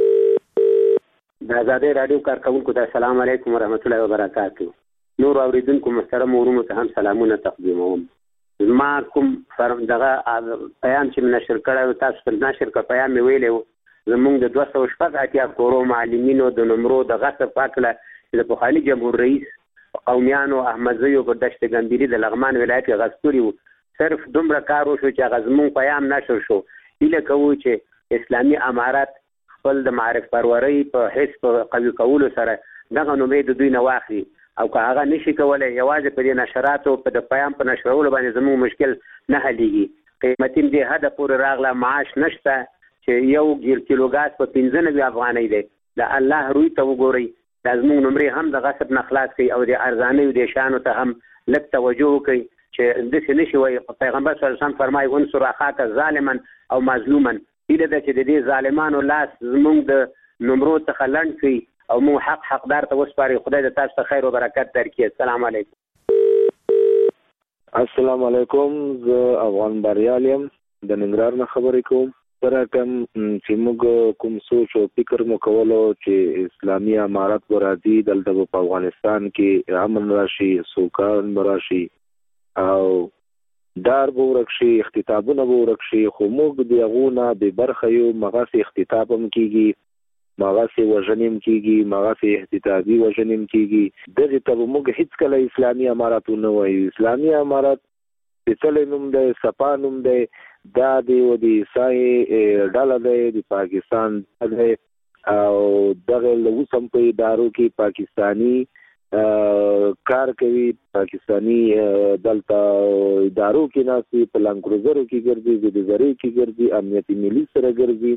د ازادۍ راډیو کارکونکو ته السلام علیکم ورحمت الله وبرکاتو نور اوریدونکو محترم ورونو ته هم سلامونه تقدیموم ما کوم دغه پیام چې نشر کړی تاسو په نشر کې پیام مې ویلی زمونږ د 280 کورو معلمینو د نمرو د غصب په هکله چې د پخواني جمهور رئیس قومیانو احمدزیو په دشت ګندیري د لغمان ولایت کې غصب کړي وو صرف دومره کار وشو چې هغه زمونږ پیام نشر شو هیله کوو چې اسلامي امارات خپل د معرف پرورۍ په حس په قوي کولو سره دغه نومې د دوی نه واخلي او که هغه نشي کولی یوازې په دې نشراتو په د پیام په نشرولو باندې زموږ مشکل نه حلیږي قیمتي دې حده پورې راغله معاش نشته چې یو ګیر کیلو ګاز په 95 افغانۍ دی د الله روی ته وګورئ دا زموږ نمرې هم د غصب نه خلاص کړي او د ارزانیو د شانو ته هم لږ توجه وکړي چې داسې نشي وایي پیغمبر صلی الله علیه وسلم فرمایي انصر اخاک ظالما او مظلوما هیله ده چې د دې ظالمانو لاس زموږ د نمرو څخه لنډ کړي او مو حقدار ته وسپاري خدای د تاسو ته خیر او برکت درکړي السلام علیکم السلام علیکم زه افغان بریال یم د ننګرهار نه خبرې کوم سره کوم چې موږ کوم سوچ او فکر مو کولو چې اسلامي امارات به راځي دلته په افغانستان کې امن راشي سوکان به راشي او دار به ورک شي اختطابونه به ورک شي خو موږ د هغو نه بې برخه یو مغسې اختطاب هم کېږي مغاسې وژنې هم کېږي مغاسې احتجاجي وژنې هم کېږي دغې ته به موږ هېڅکله اسلامي امارات ونه وایو اسلامي امارات سپېڅلی نوم دی صفا نوم دی دا د یو د عیسای ډله دی د پاکستان دی او دغه اوس هم په ادارو کې پاکستاني کار کوي پاکستاني دلته ادارو کې ناستي په لانډ کروزرو کې ګرځي زیرې کې ګرځي امنیتي ملي سره ګرځي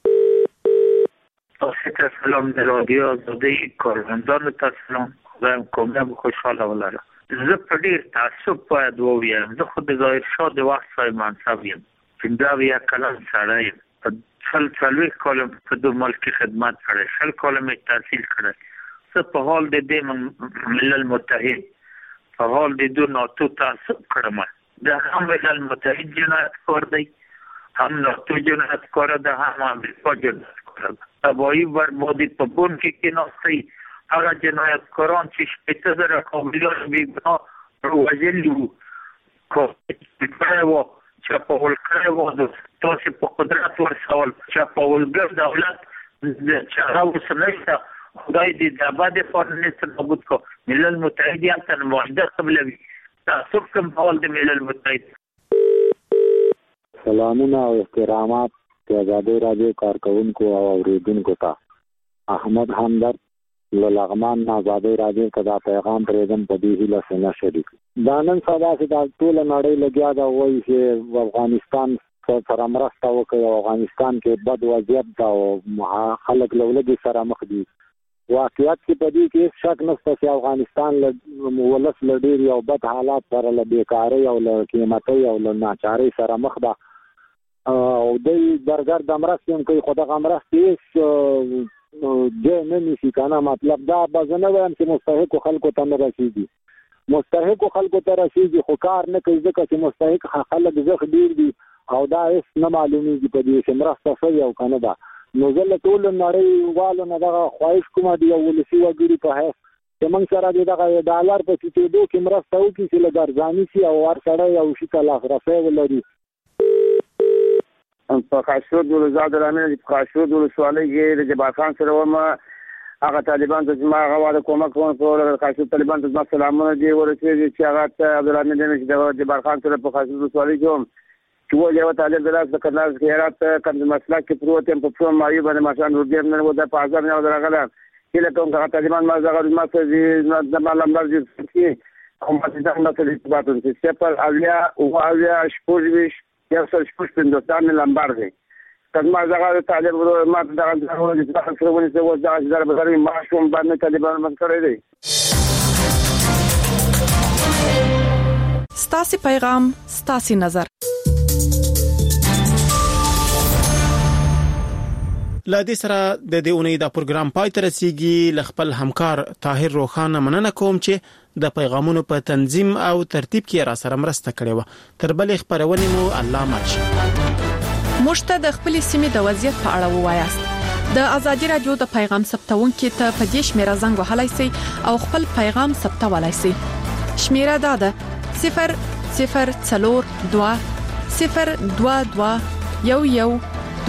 تاسو سلام د رادیو آزادۍ کارمندانو ته سلام خدایم کامیاب خوشحاله ولره زه په ډیر تعصب باید ووایم زه خو د ظاهر شاه د وخت صاحب منصب یم 15 کلن سړی یم په 40 کال په دو ملک خدمت کړی 20 کال مې تحصیل کړی زه په حال د دې ملل متحد په حال د دو ناتو تعصب کړم ده هم ملل متحد جنایتکار دی، هم ناتو جنایتکار ده، هم امریکا جنایتکار ده. تباهی بربادی په بون کې ناستی هغه جنایتکاران چې 15,000 قومیان بیگناه رو وژلي وو، کړی وو، چاپول کړی وو، تاسې په قدرت ورسول. چاپولګر دولت چې هغه اوس نشته، خدای دې د ابد لپاره نسل نابود کو. ملل متحد هلته معاهده قبلوي. تعصب کوم ډول د ملل متحد. سلامونه او احترامات د آزادۍ راډیو کارکونکو او اوریدونکو ته. احمد همدرد له لغمان آزادۍ راډیو ته دا پیغام پرېږدم په دې هیله چې نه شریک. دا نن سبا چې دا ټوله نړۍ لګیا ده وایي چې افغانستان سره مرسته وکړي او افغانستان کې بد وضعیت ده او خلک له ولږې سره مخ دي. واقعیت کې په دې کې هېڅ شک نشته چې افغانستان له ولس له ډېر یو بد حالات سره له بېکارۍ او له قیمتۍ او له ناچارۍ سره مخ ده او دوی درګرده مرستې هم کوي، خو دغه مرستې هېڅ ځای نه نیسي که نه. مطلب دا به زه نه وایم چې مستحقو خلکو ته نه رسېږي، مستحقو خلکو ته رسېږي خو کار نه کوي ځکه چې مستحق خلک زخ ډېر دي او دا هېڅ نه معلومېږي په دې چې مرسته شوې او که نه ده. نو زه له ټولو نړیوالو نه دغه خواهش کوم د یو ولسي وګړي په حیث چې موږ سره د دغه ډالر په ټیټېدو کې مرسته وکړي چې لږ ارزاني شي او هر سړی یو شي ته لاسرسی ولري. په خاشرود ولزاد الامین په خاشرود ولسوالۍ کې د جبار خان سره وم. هغه طالبان ته زما هغه واده کومک کوم په خاشرود طالبان ته زما سلامونه دي ورسېږي چې هغه ته عبدالامین دی چې د جبار خان سره په خاشرود ولسوالۍ کې وم چې ولې یو طالب د لاس د کرناز کې هرات کنز مسلک کې پروت یم په پښو مایو باندې ماشان ورګر نه و د په ازم نه درغله کله کوم هغه طالبان ما زغر ما څه د معلومات دي چې کوم څه د نړۍ په باتو چې سپر اویا او اویا شپږ یو څل شپږ پندوستان لمبار دی. کله زغر طالب ما دغه ضرورت چې تاسو سره ونی څه وځه چې در بغیر ما شوم باندې طالبان من کړی دی. ستاسو پیغام ستاسو نظر. لا دې سره د دې اونۍ دا پروګرام پای ته رسیږي. ل خپل همکار طاهر روخانه مننه کوم چې د پیغامونو په تنظیم او ترتیب کې را سره مرسته کړې و. تر بلې خبرونه مو الله ماچ مشته د خپل سیمې د وضعیت په اړه ووایاست. د ازادي رادیو د پیغام ثبتونکو ته په دې شمیره زنګ وهلای شئ او خپل پیغام ثبتولای شئ. شمیره دا ده 002 022 11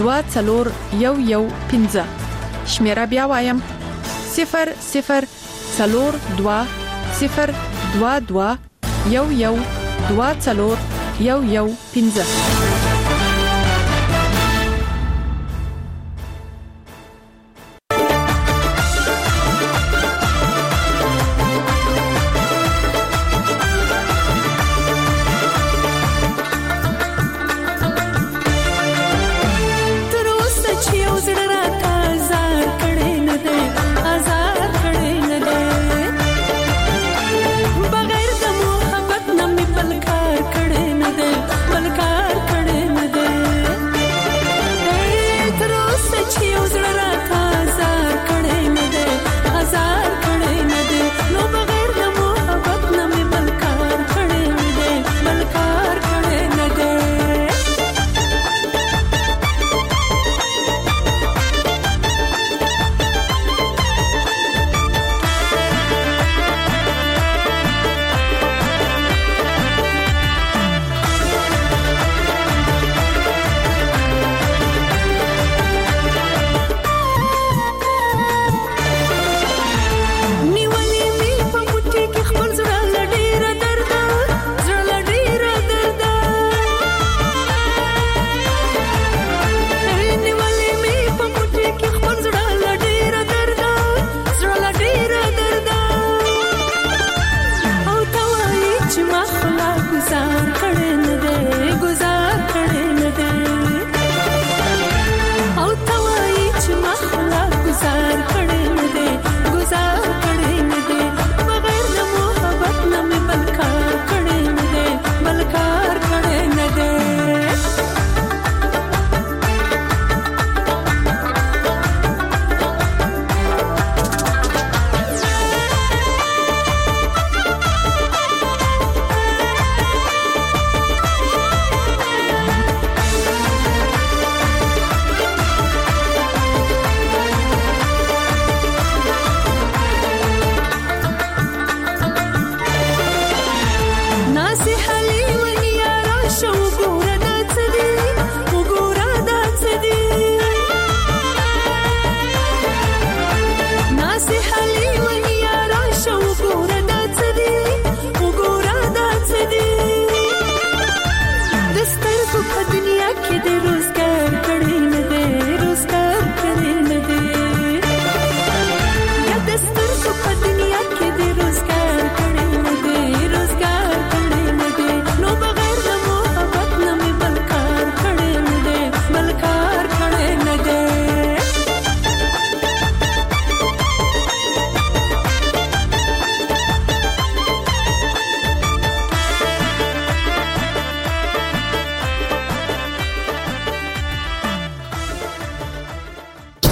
24115. شمیره بیا وایم 002 022 11 24115.